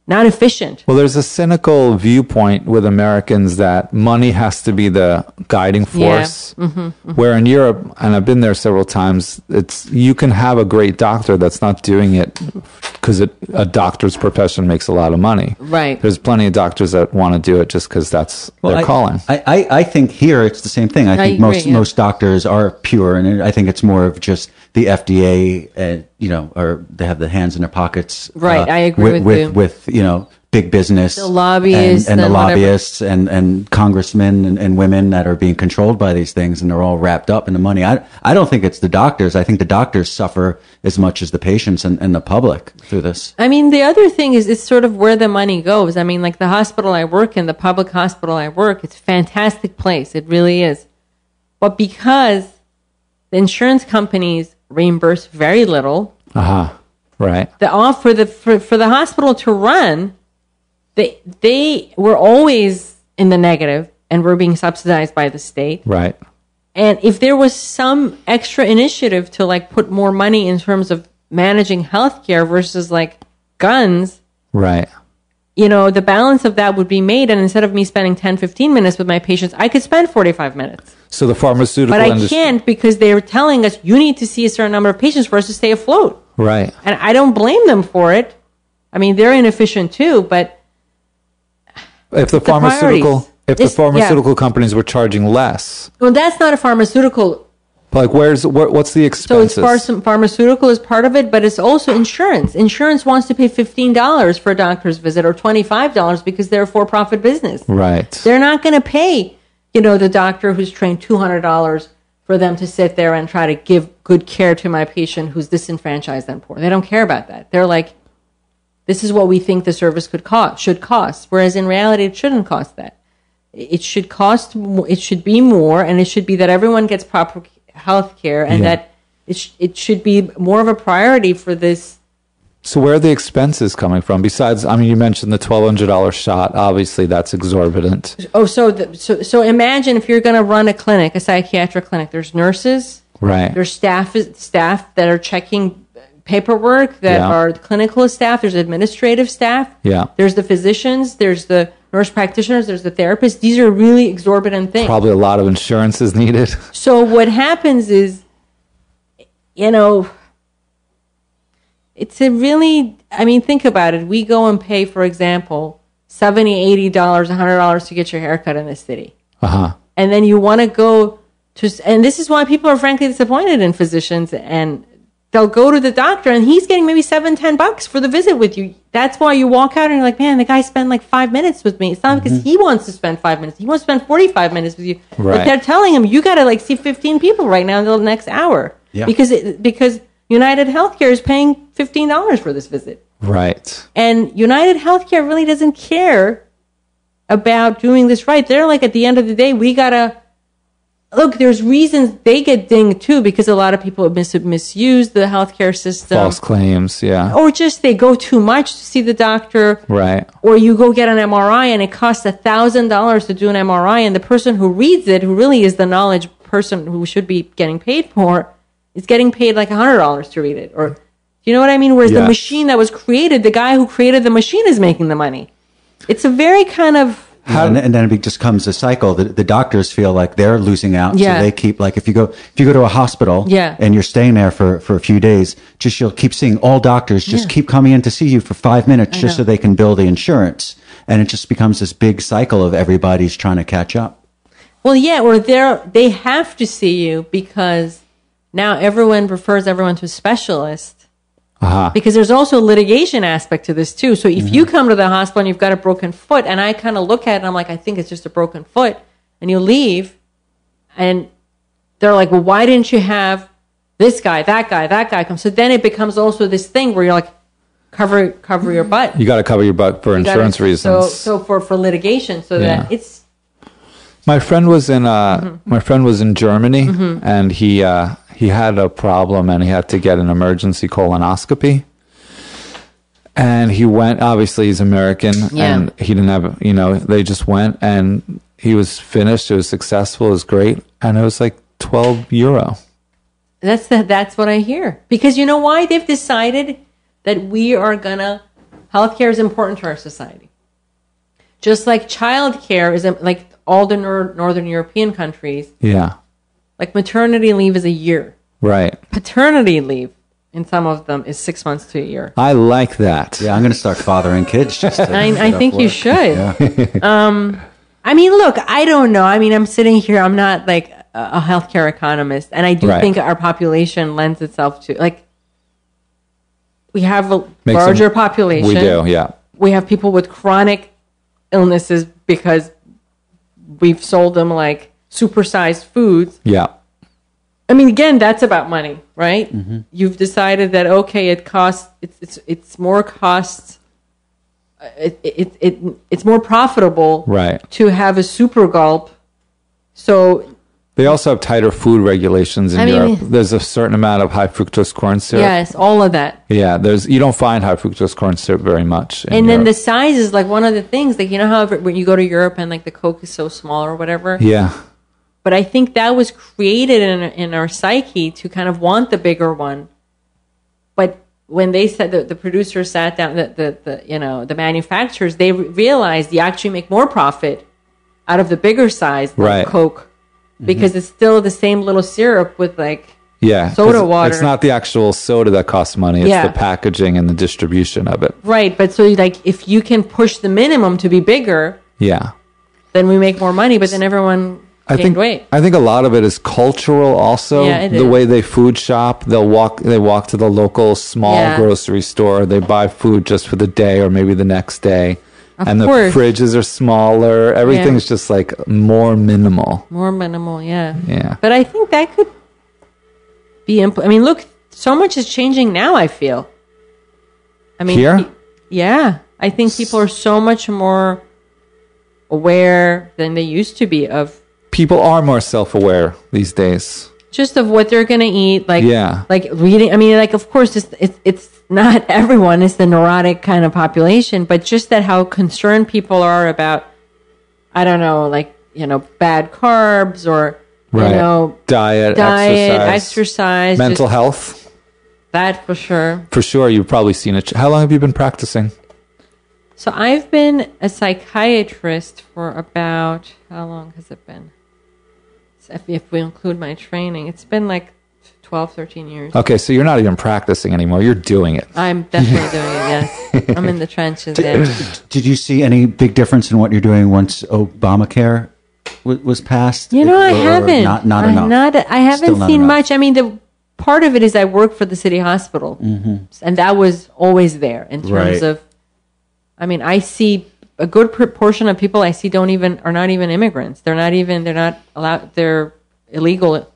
not efficient. Well, there's a cynical viewpoint with Americans that money has to be the guiding force. Where in Europe, and I've been there several times, it's you can have a great doctor that's not doing it because a doctor's profession makes a lot of money. Right. There's plenty of doctors that want to do it just because that's their calling. I think here it's the same thing. I think most doctors are pure, and I think it's more of just the FDA, or they have the hands in their pockets. Right, I agree with big business, the lobbyists, and the lobbyists, and congressmen and women that are being controlled by these things, and they're all wrapped up in the money. I don't think it's the doctors. I think the doctors suffer as much as the patients and the public through this. I mean, the other thing is it's sort of where the money goes. I mean, like the hospital I work in, the public hospital I work, it's a fantastic place. It really is. But because the insurance companies reimburse very little. Right. For the hospital to run, they were always in the negative and were being subsidized by the state. Right. And if there was some extra initiative to like put more money in terms of managing healthcare versus like guns, right, the balance of that would be made. And instead of me spending 10, 15 minutes with my patients, I could spend 45 minutes. So the pharmaceutical industry... But I can't because they're telling us you need to see a certain number of patients for us to stay afloat. Right. And I don't blame them for it. I mean, they're inefficient too, but... If the pharmaceutical companies were charging less... Well, that's not a pharmaceutical... Like, what's the expenses? So it's pharmaceutical is part of it, but it's also insurance. Insurance wants to pay $15 for a doctor's visit or $25 because they're a for-profit business. Right. They're not going to pay... the doctor who's trained $200 for them to sit there and try to give good care to my patient who's disenfranchised and poor. They don't care about that. They're like, this is what we think the service should cost. Whereas in reality, it shouldn't cost that. It should be more, and it should be that everyone gets proper health care, and that it should be more of a priority for this. So where are the expenses coming from? Besides, I mean, you mentioned the $1,200 shot. Obviously, that's exorbitant. Oh, so imagine if you're going to run a clinic, a psychiatric clinic. There's nurses, right? There's staff that are checking paperwork, that are clinical staff. There's administrative staff. Yeah. There's the physicians. There's the nurse practitioners. There's the therapists. These are really exorbitant things. Probably a lot of insurance is needed. So what happens is, it's a really, think about it. We go and pay, for example, $70, $80, $100 to get your haircut in this city. And then you want to go to, and this is why people are frankly disappointed in physicians, and they'll go to the doctor and he's getting maybe $7, $10 for the visit with you. That's why you walk out and you're like, man, the guy spent like 5 minutes with me. It's not because he wants to spend 5 minutes. He wants to spend 45 minutes with you. Right. But they're telling him, you got to see 15 people right now until the next hour. Yeah. Because United Healthcare is paying $15 for this visit. Right. And United Healthcare really doesn't care about doing this right. They're like, at the end of the day, we got to... Look, there's reasons they get dinged too, because a lot of people misuse the healthcare system. False claims, yeah. Or just they go too much to see the doctor. Right. Or you go get an MRI and it costs $1,000 to do an MRI, and the person who reads it, who really is the knowledge person who should be getting paid for, is getting paid like $100 to read it. Or, you know what I mean? Whereas the machine that was created, the guy who created the machine is making the money. It's a very kind of... and then it just becomes a cycle. The doctors feel like they're losing out, Yeah. so they keep, like, if you go to a hospital, Yeah. and you're staying there for a few days, just you'll keep seeing all doctors just keep coming in to see you for 5 minutes just so they can bill the insurance, and it just becomes this big cycle of everybody's trying to catch up. Well, yeah, or they have to see you because now everyone refers everyone to a specialist. Because there's also a litigation aspect to this too. So if you come to the hospital and you've got a broken foot, and I kind of look at it and I'm like, I think it's just a broken foot, and you leave, and they're like, well, why didn't you have this guy, that guy come? So then it becomes also this thing where you're like, cover your butt. You got to cover your butt for insurance reasons. So for litigation, so that it's. My friend was in Germany, and he had a problem, and he had to get an emergency colonoscopy. And he went. Obviously, he's American, and he didn't have. They just went, and he was finished. It was successful. It was great, and it was like €12. That's what I hear. Because you know why? They've decided that we are gonna healthcare is important to our society. Just like childcare is, like all the Northern European countries, Yeah. like maternity leave is a year. Right. Paternity leave in some of them is 6 months to a year. I like that. Yeah, I'm going to start fathering kids. Just to I get think off you work. should. Yeah. I mean, look, I don't know. I mean, I'm sitting here. I'm not like a healthcare economist, and I do Right. think our population lends itself to like we have a Makes larger them- population. We do, yeah. We have people with chronic illnesses because we've sold them like supersized foods. Yeah. I mean, again, that's about money, right? Mm-hmm. You've decided that okay, it costs. It's more costs. It's more profitable, Right. to have a super gulp. So They also have tighter food regulations in I mean- Europe. There's a certain amount of high fructose corn syrup. yes, all of that. Yeah, you don't find high fructose corn syrup very much. And then the size is like one of the things, like, you know how when you go to Europe and like the Coke is so small or whatever. Yeah. But I think that was created in our psyche to kind of want the bigger one. But when they said that the producers sat down, the manufacturers, they realized you actually make more profit out of the bigger size than Right. Coke, because it's still the same little syrup with like Yeah. soda 'cause water. It's not the actual soda that costs money. It's Yeah. the packaging and the distribution of it. right. But so like if you can push the minimum to be bigger, Yeah. then we make more money. But then everyone gained weight. I think a lot of it is cultural also. Yeah, it the is. way they food shop, they walk to the local small Yeah. grocery store. They buy food just for the day or maybe the next day. Of and course. the fridges are smaller. Everything's just like more minimal. More minimal, yeah. Yeah. But I think that could be I mean, look, so much is changing now, I feel. I mean, Here? yeah. I think people are so much more aware than they used to be of People are more self-aware these days. just of what they're going to eat, like Yeah. like reading. I mean, like, of course, it's not everyone is the neurotic kind of population, but just that how concerned people are about, I don't know, like, you know, bad carbs or, Right. you know, Diet, exercise, mental just health. that for sure. For sure, you've probably seen it. How long have you been practicing? So I've been a psychiatrist for about, how long has it been? If we include my training, it's been like 12, 13 years. Okay, so you're not even practicing anymore. You're doing it. I'm definitely doing it, yes. I'm in the trenches, yeah. Did you see any big difference in what you're doing once Obamacare was passed? You know, I Or haven't. Not I'm enough. I haven't Still not seen enough. much. I mean, the part of it is I work for the city hospital, and that was always there in terms Right. of. I mean, I see a good proportion of people I see are not even immigrants. They're not allowed. They're illegal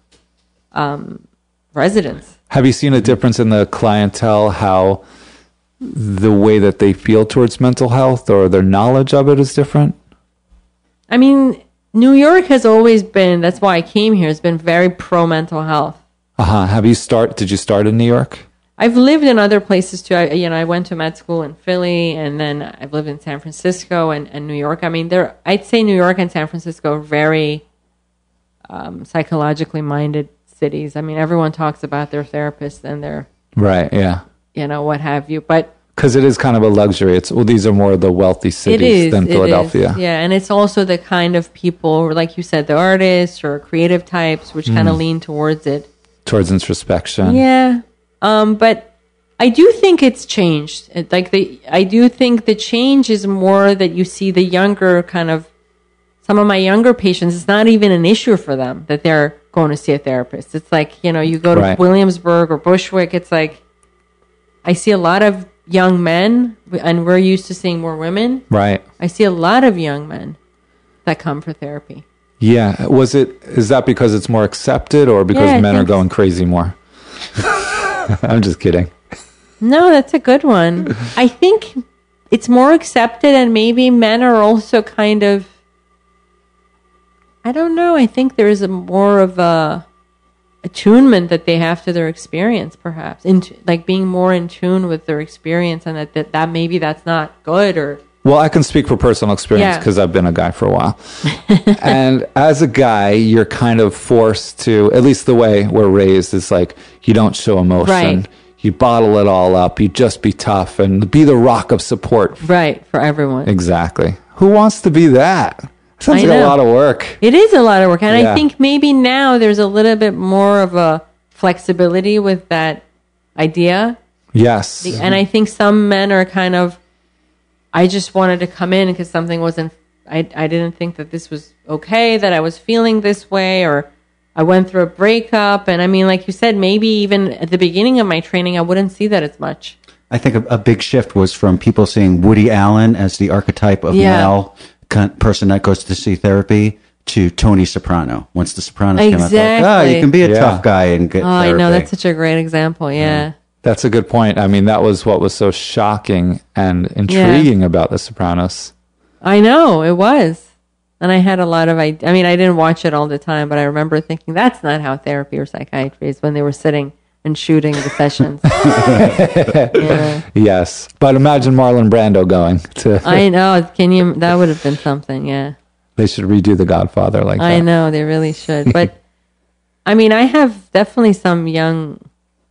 residents. Have you seen a difference in the clientele, how the way that they feel towards mental health or their knowledge of it is different? I mean, New York has always been. That's why I came here. Has been very pro mental health. Did you start in New York? I've lived in other places too. I went to med school in Philly, and then I've lived in San Francisco and New York. I mean, I'd say New York and San Francisco are very psychologically minded cities. I mean, everyone talks about their therapists and their, Right, yeah. what have you. But Because it is kind of a luxury. These are more the wealthy cities than Philadelphia. Yeah, and it's also the kind of people, like you said, the artists or creative types, which kind of lean towards it. Towards introspection. Yeah. But I do think it's changed. I do think the change is more that you see the younger some of my younger patients, it's not even an issue for them that they're going to see a therapist. It's like, you go to Right. Williamsburg or Bushwick, it's like, I see a lot of young men, and we're used to seeing more women. Right. I see a lot of young men that come for therapy. Yeah. Is that because it's more accepted or because Yeah, I men are think going crazy more? I'm just kidding. No, that's a good one. I think it's more accepted, and maybe men are also kind of, I don't know. I think there is more of a attunement that they have to their experience, perhaps, like being more in tune with their experience, and that maybe that's not good or. Well, I can speak for personal experience Yeah. because I've been a guy for a while. And as a guy, you're kind of forced to, at least the way we're raised, is like you don't show emotion. Right. You bottle it all up. You just be tough and be the rock of support. Right, for everyone. Exactly. Who wants to be that? Sounds I like a know. lot of work. It is a lot of work. And Yeah. I think maybe now there's a little bit more of a flexibility with that idea. Yes. And I think some men are kind of, I just wanted to come in because something wasn't, I didn't think that this was okay, that I was feeling this way, or I went through a breakup. And I mean, like you said, maybe even at the beginning of my training, I wouldn't see that as much. I think a big shift was from people seeing Woody Allen as the archetype of male person that goes to see therapy to Tony Soprano. Once the Sopranos came out, they're like, you can be a tough guy and get therapy. I know, that's such a great example. Yeah. That's a good point. I mean, that was what was so shocking and intriguing about The Sopranos. I know, it was. And I had a lot of, I mean, I didn't watch it all the time, but I remember thinking that's not how therapy or psychiatry is when they were sitting and shooting the sessions. Yeah. Yes. But imagine Marlon Brando going to... I know. That would have been something, yeah. They should redo The Godfather like that. I know, they really should. But, I mean, I have definitely some young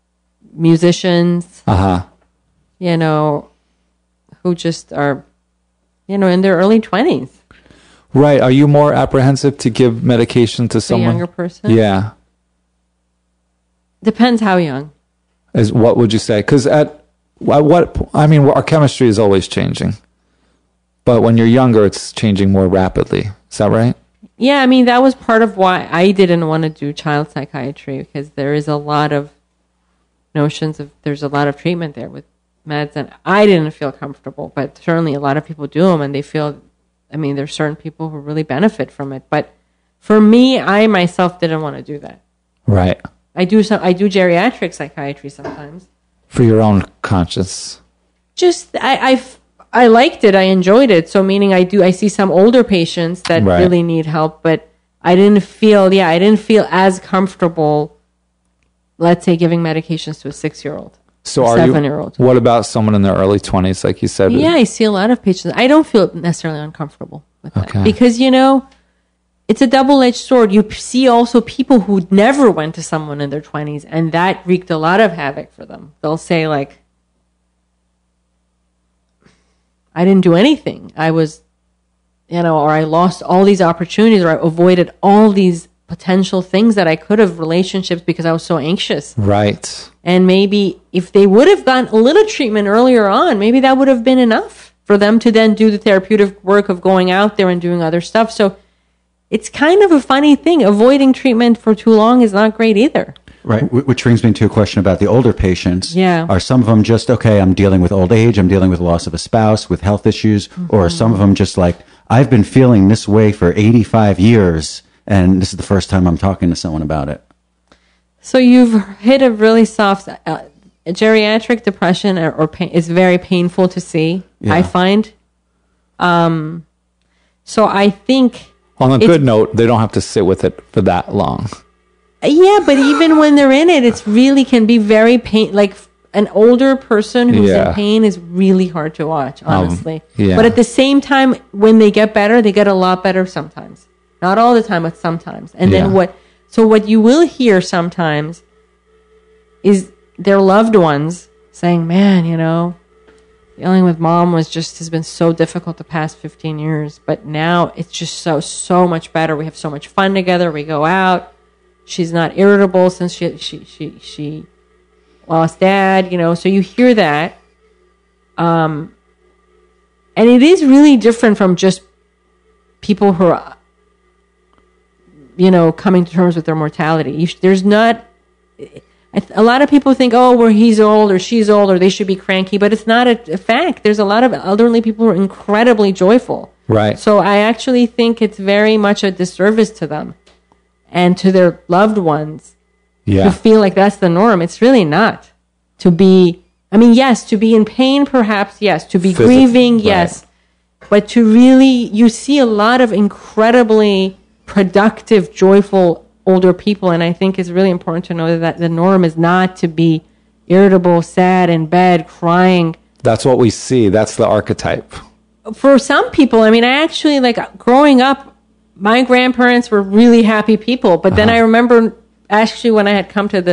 musicians, you know, who just are, you know, in their early 20s. Right. Are you more apprehensive to give medication to someone? A younger person? Yeah. Depends how young. What would you say? Because our chemistry is always changing. But when you're younger, it's changing more rapidly. Is that right? Yeah, I mean, that was part of why I didn't want to do child psychiatry, because there is a lot of notions of, there's a lot of treatment there with meds, and I didn't feel comfortable, but certainly a lot of people do them, and they feel, I mean, there's certain people who really benefit from it. But for me, I myself didn't want to do that. Right. I do geriatric psychiatry sometimes. For your own conscience. Just, I liked it. I enjoyed it. So meaning I see some older patients that really need help, but I didn't feel as comfortable, let's say, giving medications to a 6-year-old. So a 7-year-old. What about someone in their early 20s, like you said? Yeah, I see a lot of patients. I don't feel necessarily uncomfortable with that. Because, you know, it's a double-edged sword. You see also people who never went to someone in their 20s, and that wreaked a lot of havoc for them. They'll say, like, I didn't do anything. I was, you know, or I lost all these opportunities, or I avoided all these potential things that I could have, relationships, because I was so anxious. Right. And maybe if they would have gotten a little treatment earlier on, maybe that would have been enough for them to then do the therapeutic work of going out there and doing other stuff. So it's kind of a funny thing. Avoiding treatment for too long is not great either. Right, which brings me to a question about the older patients. Yeah. Are some of them just, okay, I'm dealing with old age, I'm dealing with loss of a spouse, with health issues, or are some of them just like, I've been feeling this way for 85 years, and this is the first time I'm talking to someone about it? So you've hit a really soft, geriatric depression or pain is very painful to see, I find. So I think... On a good note, they don't have to sit with it for that long. Yeah, but even when they're in it, it's really can be very pain. Like an older person who's in pain is really hard to watch, honestly. But at the same time, when they get better, they get a lot better sometimes. Not all the time, but sometimes. And then what you will hear sometimes is their loved ones saying, man, you know, dealing with mom has been so difficult the past 15 years, but now it's just so much better. We have so much fun together. We go out. She's not irritable since she lost dad, you know. So you hear that, and it is really different from just people who are, you know, coming to terms with their mortality. There's not. A lot of people think, oh, well, he's old or she's old or they should be cranky, but it's not a fact. There's a lot of elderly people who are incredibly joyful. Right. So I actually think it's very much a disservice to them and to their loved ones to feel like that's the norm. It's really not. To be, I mean, yes, to be in pain, perhaps, yes. To be grieving, yes. But to really, you see a lot of incredibly productive, joyful older people, and I think it's really important to know that the norm is not to be irritable, sad, in bed, crying. That's what we see. That's the archetype. For some people, I mean, I actually, like, growing up, my grandparents were really happy people, but then I remember actually when I had come to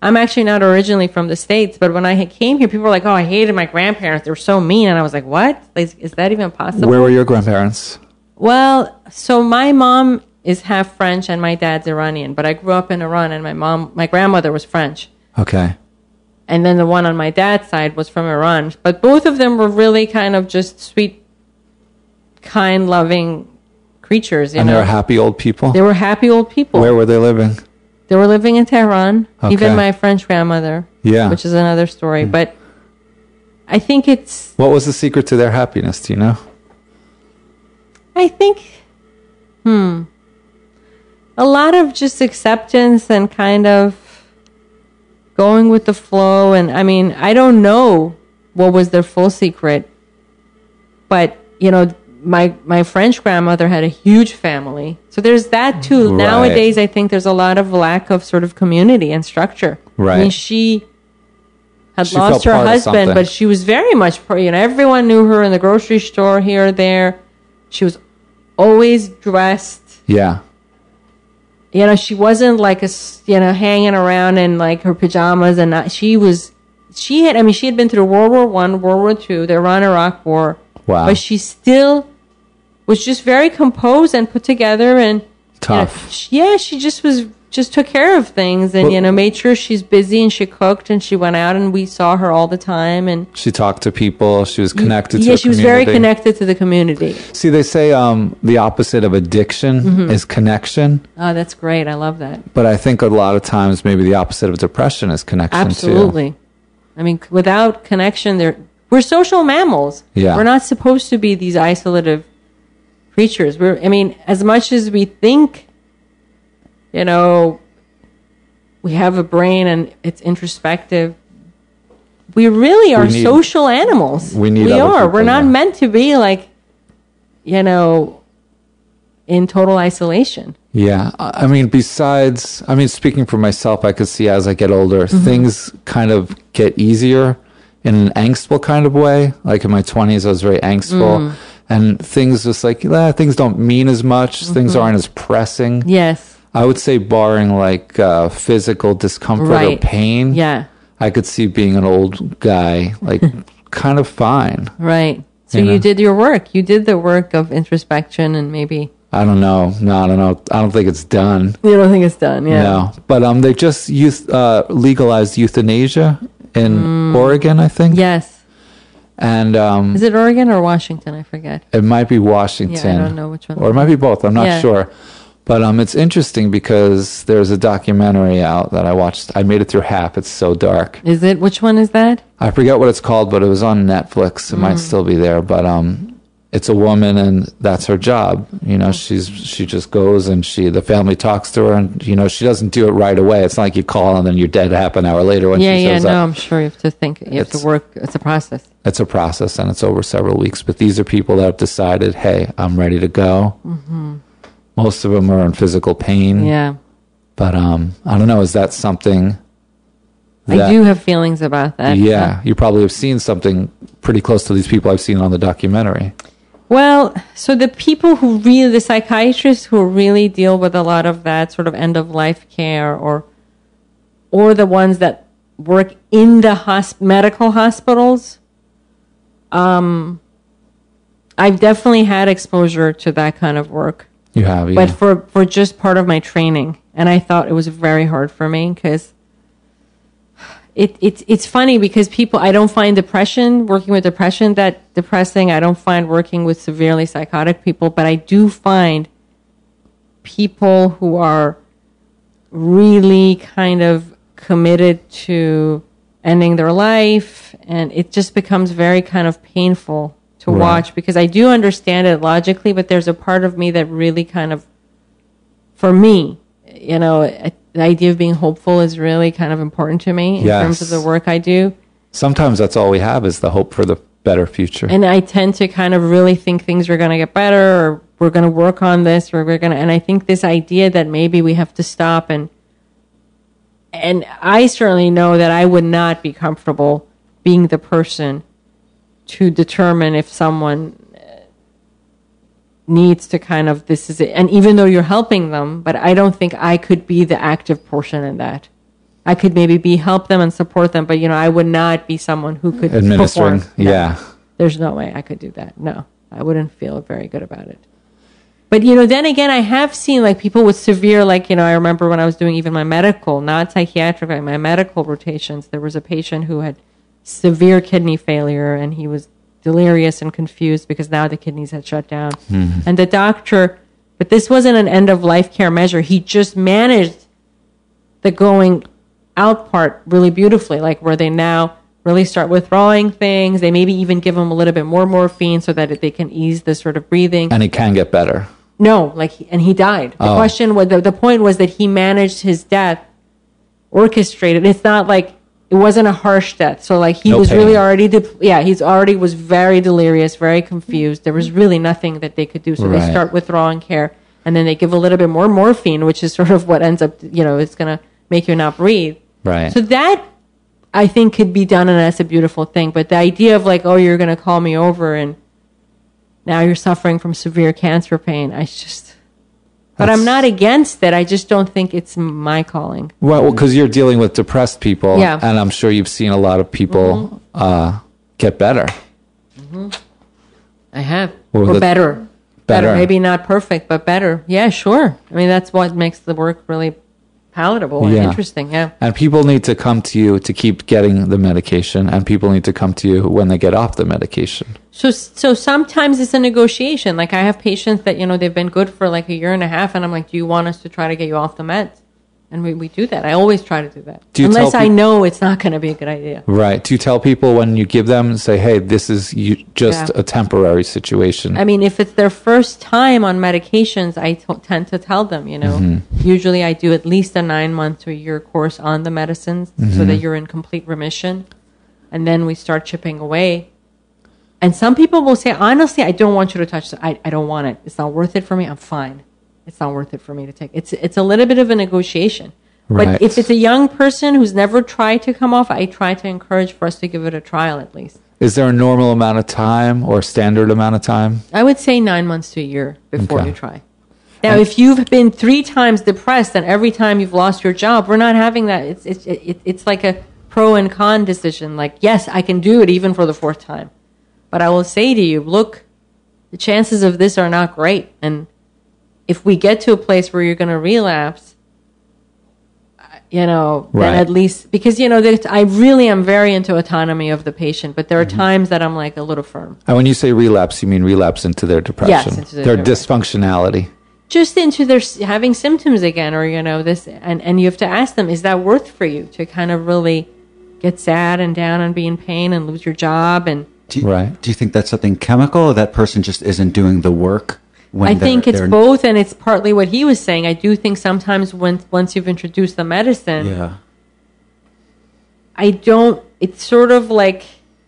I'm actually not originally from the States, but when I came here, people were like, oh, I hated my grandparents. They were so mean. And I was like, what? Like, is that even possible? Where were your grandparents? Well, so my mom is half French and my dad's Iranian, but I grew up in Iran and my grandmother was French. Okay. And then the one on my dad's side was from Iran. But both of them were really kind of just sweet, kind, loving creatures. And they were happy old people? They were happy old people. Where were they living? They were living in Tehran, Okay. even my French grandmother, Yeah. which is another story. But I think it's... What was the secret to their happiness? Do you know? I think, a lot of just acceptance and kind of going with the flow. And I mean, I don't know what was their full secret, but you know, my French grandmother had a huge family. So there's that too. Right. Nowadays, I think there's a lot of lack of sort of community and structure. Right. I mean, she had She lost felt her part of husband, something. but she was very much, everyone knew her in the grocery store here or there. She was always dressed. Yeah. You know, she wasn't like hanging around in like her pajamas and not, she had been through World War I, World War II, the Iran-Iraq War. Wow. But she still was just very composed and put together and tough. She just took care of things and made sure she's busy and she cooked and she went out and we saw her all the time and She talked to people. She was connected to yeah, the she was very community. connected to the community. See, they say the opposite of addiction is connection. Oh, that's great. I love that. But I think a lot of times maybe the opposite of depression is connection Absolutely. too. I mean, without connection, we're social mammals. Yeah. We're not supposed to be these isolative creatures. As much as we think, we have a brain and it's introspective, we really are social animals. We need We other are. people, We're not yeah. meant to be like, in total isolation. Yeah. Speaking for myself, I could see as I get older, things kind of get easier in an angstful kind of way. Like in my 20s, I was very angstful. And things just like, things don't mean as much. Things aren't as pressing. Yes. I would say barring like physical discomfort or Right. pain. Yeah. I could see being an old guy, like kind of fine. Right. So You know? you did your work. You did the work of introspection and maybe... I don't know. No, I don't know. I don't think it's done. You don't think it's done, yeah. No. But they just legalized euthanasia in Oregon, I think. Yes. And Is it Oregon or Washington? I forget. it might be Washington. Yeah, I don't know which one. Or it might be both. I'm not Yeah. sure. But it's interesting because there's a documentary out that I watched. I made it through half. It's so dark. Is it? Which one is that? I forget what it's called, but it was on Netflix. It might still be there. But it's a woman, and that's her job. She just goes, and the family talks to her, and she doesn't do it right away. It's not like you call and then you're dead half an hour later when she shows up. I'm sure you have to think. You have to work. It's a process. It's a process, and it's over several weeks. But these are people that have decided, hey, I'm ready to go. Mm-hmm. Most of them are in physical pain. Yeah. But I don't know. Is that something? I do have feelings about that. Yeah, you probably have seen something pretty close to these people I've seen on the documentary. Well, so the psychiatrists who really deal with a lot of that sort of end of life care, or the ones that work in the medical hospitals, I've definitely had exposure to that kind of work. You have, yeah. But for just part of my training, and I thought it was very hard for me because it's funny because I don't find working with depression that depressing. I don't find working with severely psychotic people, but I do find people who are really kind of committed to ending their life, and it just becomes very kind of painful to watch because I do understand it logically, but there's a part of me that really kind of, for me, the idea of being hopeful is really kind of important to me in terms of the work I do. Sometimes that's all we have is the hope for the better future. And I tend to kind of really think things are going to get better, or we're going to work on this, or and I think this idea that maybe we have to stop and I certainly know that I would not be comfortable being the person to determine if someone needs to kind of, this is it. And even though you're helping them, but I don't think I could be the active portion in that. I could maybe help them and support them, but I would not be someone who could administering. perform. No. Yeah. There's no way I could do that. No, I wouldn't feel very good about it. But, then again, I have seen like people with severe, like, I remember when I was doing even my medical, not psychiatric, like my medical rotations, there was a patient who had severe kidney failure and he was delirious and confused because now the kidneys had shut down. Mm-hmm. And the doctor, but this wasn't an end of life care measure. He just managed the going out part really beautifully, like where they now really start withdrawing things. They maybe even give them a little bit more morphine so that they can ease the sort of breathing. And it can get better. No, and he died. The question was, the point was that he managed his death, orchestrated. It's not like, it wasn't a harsh death. So like he was pain. Really already, he's already was very delirious, very confused. There was really nothing that they could do. So they start withdrawing care and then they give a little bit more morphine, which is sort of what ends up, it's going to make you not breathe. Right. So that I think could be done and that's a beautiful thing. But the idea of like, you're going to call me over and now you're suffering from severe cancer pain. But I'm not against it. I just don't think it's my calling. Well, because you're dealing with depressed people. Yeah. And I'm sure you've seen a lot of people get better. Mm-hmm. I have. Or better. Better. Maybe not perfect, but better. Yeah, sure. I mean, that's what makes the work really palatable and interesting. Yeah. And people need to come to you to keep getting the medication, and people need to come to you when they get off the medication. So sometimes it's a negotiation. Like I have patients that, they've been good for like a year and a half, and I'm like, do you want us to try to get you off the meds? And we do that. I always try to do that. Unless I know it's not going to be a good idea. Right. Do you tell people when you give them, say, hey, this is just a temporary situation? I mean, if it's their first time on medications, I tend to tell them, Mm-hmm. Usually I do at least a 9-month to a year course on the medicines so that you're in complete remission. And then we start chipping away. And some people will say, honestly, I don't want you to touch it. I don't want it. It's not worth it for me. I'm fine. It's not worth it for me to take. It's a little bit of a negotiation. Right. But if it's a young person who's never tried to come off, I try to encourage for us to give it a trial at least. Is there a normal amount of time or a standard amount of time? I would say 9 months to a year before you try. Now, if you've been 3 times depressed and every time you've lost your job, we're not having that. It's like a pro and con decision. Like, yes, I can do it even for the 4th time. But I will say to you, look, the chances of this are not great. And if we get to a place where you're going to relapse, then at least, because, I really am very into autonomy of the patient, but there are times that I'm like a little firm. And when you say relapse, you mean relapse into their depression? Yes, into their dysfunctionality. Just into their having symptoms again, or, this, and you have to ask them, is that worth for you to kind of really get sad and down and be in pain and lose your job? And do you think that's something chemical, or that person just isn't doing the work? I think it's both, and it's partly what he was saying. I do think sometimes once you've introduced the medicine, it's sort of like,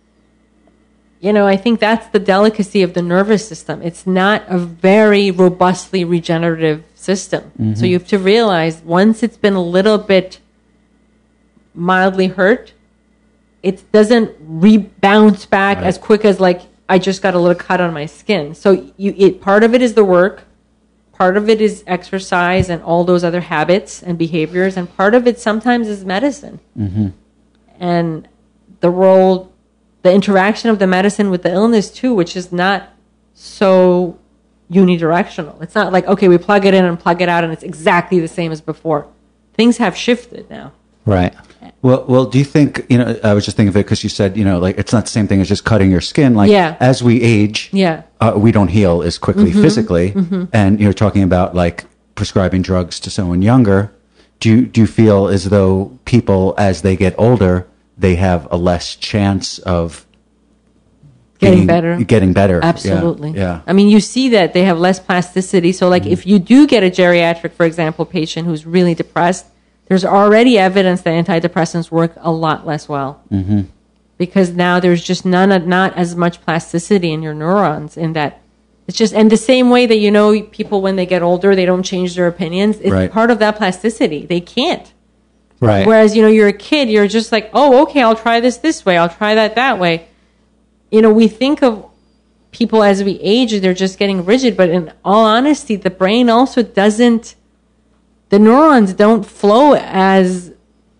I think that's the delicacy of the nervous system. It's not a very robustly regenerative system. Mm-hmm. So you have to realize once it's been a little bit mildly hurt, it doesn't bounce back as quick as like, I just got a little cut on my skin. So part of it is the work, part of it is exercise and all those other habits and behaviors, and part of it sometimes is medicine. Mm-hmm. And the interaction of the medicine with the illness too, which is not so unidirectional. It's not like, okay, we plug it in and plug it out and it's exactly the same as before. Things have shifted now. Right. Well, do you think, I was just thinking of it because you said, like, it's not the same thing as just cutting your skin. Like, as we age, we don't heal as quickly physically. Mm-hmm. And you're talking about, like, prescribing drugs to someone younger. Do you feel as though people, as they get older, they have a less chance of getting better? Absolutely. Yeah. I mean, you see that they have less plasticity. So, like, if you do get a geriatric, for example, patient who's really depressed, there's already evidence that antidepressants work a lot less well. Mm-hmm. Because now there's just not as much plasticity in your neurons in that. It's just, and the same way that, people when they get older, they don't change their opinions. It's part of that plasticity. They can't. Right. Whereas, you're a kid, you're just like, oh, okay, I'll try this way. I'll try that way. We think of people as we age, they're just getting rigid. But in all honesty, the brain also doesn't, the neurons don't flow as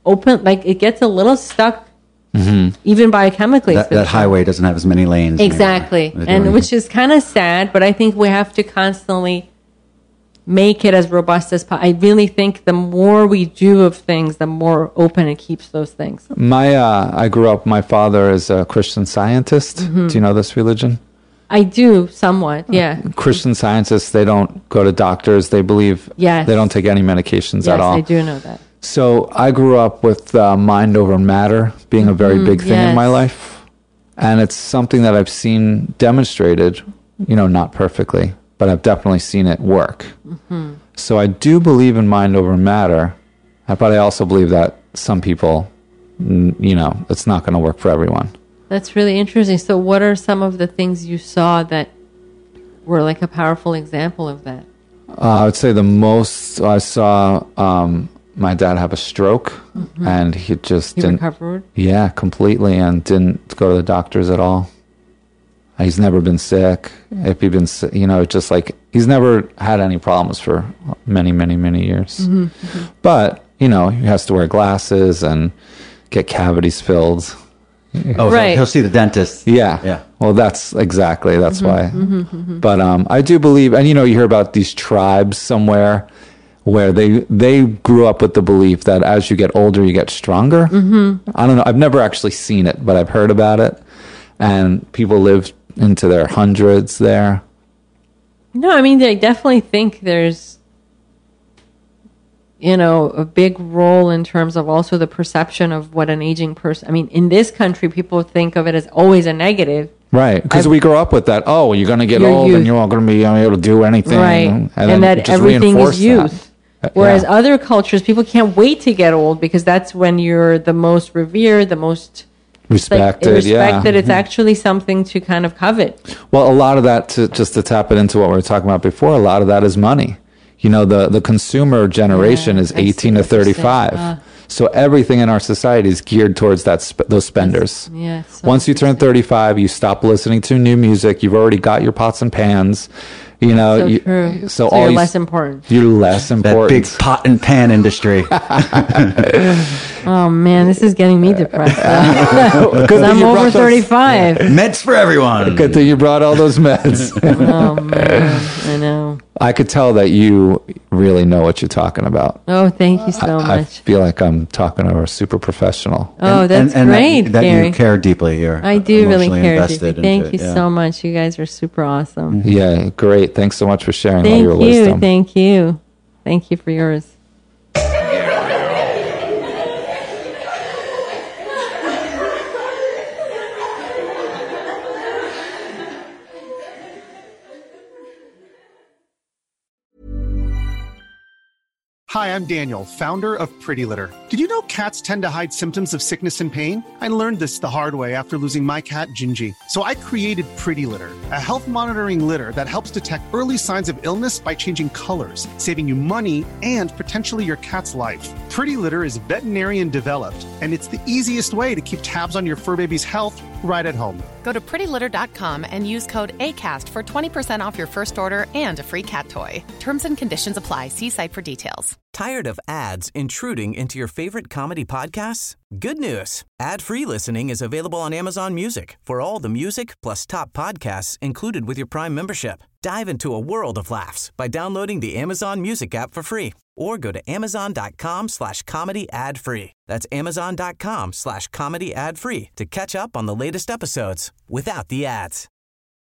open, like it gets a little stuck, even biochemically. That highway doesn't have as many lanes. Exactly, and which is kind of sad, but I think we have to constantly make it as robust as possible. I really think the more we do of things, the more open it keeps those things. I grew up, my father is a Christian Scientist. Do you know this religion? I do, somewhat, yeah. Christian Scientists, they don't go to doctors. They believe they don't take any medications at all. Yes, I do know that. So I grew up with mind over matter being a very big thing in my life. And it's something that I've seen demonstrated, not perfectly, but I've definitely seen it work. So I do believe in mind over matter, but I also believe that some people, it's not going to work for everyone. That's really interesting. So what are some of the things you saw that were like a powerful example of that? I would say the most I saw my dad have a stroke, and he didn't recovered? Yeah, completely, and didn't go to the doctors at all. He's never been sick. If he'd been sick, just like he's never had any problems for many, many, many years. But, he has to wear glasses and get cavities filled. Oh, right. He'll see the dentist. Yeah. Well, that's why. But I do believe, and you hear about these tribes somewhere where they grew up with the belief that as you get older, you get stronger. I don't know. I've never actually seen it, but I've heard about it. And people live into their hundreds there. No, I mean, I definitely think there's, a big role in terms of also the perception of what an aging person. I mean, in this country, people think of it as always a negative. Right, because we grow up with that. Oh, you're going to get old and you're not going to be able to do anything. Right, and that everything is youth. Whereas other cultures, people can't wait to get old because that's when you're the most revered, the most respected. It's actually something to kind of covet. Well, a lot of that, just to tap it into what we were talking about before, a lot of that is money. The consumer generation is 18 to 35. So everything in our society is geared towards those spenders. Once you turn 35, you stop listening to new music. You've already got your pots and pans. True. So you're less important. You're less important. That big pot and pan industry. Oh man, this is getting me depressed. Because I'm over 35. Meds for everyone. Good thing you brought all those meds. Oh man, I know. I could tell that you really know what you're talking about. Oh, thank you so much. I feel like I'm talking to a super professional. Oh, that's great, that Gary. you care deeply. I do really care deeply. Thank you so much. You guys are super awesome. Yeah, great. Thanks so much for sharing all your wisdom. Thank you. Thank you for yours. Hi, I'm Daniel, founder of Pretty Litter. Did you know cats tend to hide symptoms of sickness and pain? I learned this the hard way after losing my cat, Gingy. So I created Pretty Litter, a health monitoring litter that helps detect early signs of illness by changing colors, saving you money and potentially your cat's life. Pretty Litter is veterinarian developed, and it's the easiest way to keep tabs on your fur baby's health right at home. Go to prettylitter.com and use code ACAST for 20% off your first order and a free cat toy. Terms and conditions apply. See site for details. Tired of ads intruding into your favorite comedy podcasts? Good news. Ad-free listening is available on Amazon Music for all the music plus top podcasts included with your Prime membership. Dive into a world of laughs by downloading the Amazon Music app for free or go to amazon.com/comedy ad-free. That's amazon.com/comedy ad-free to catch up on the latest episodes without the ads.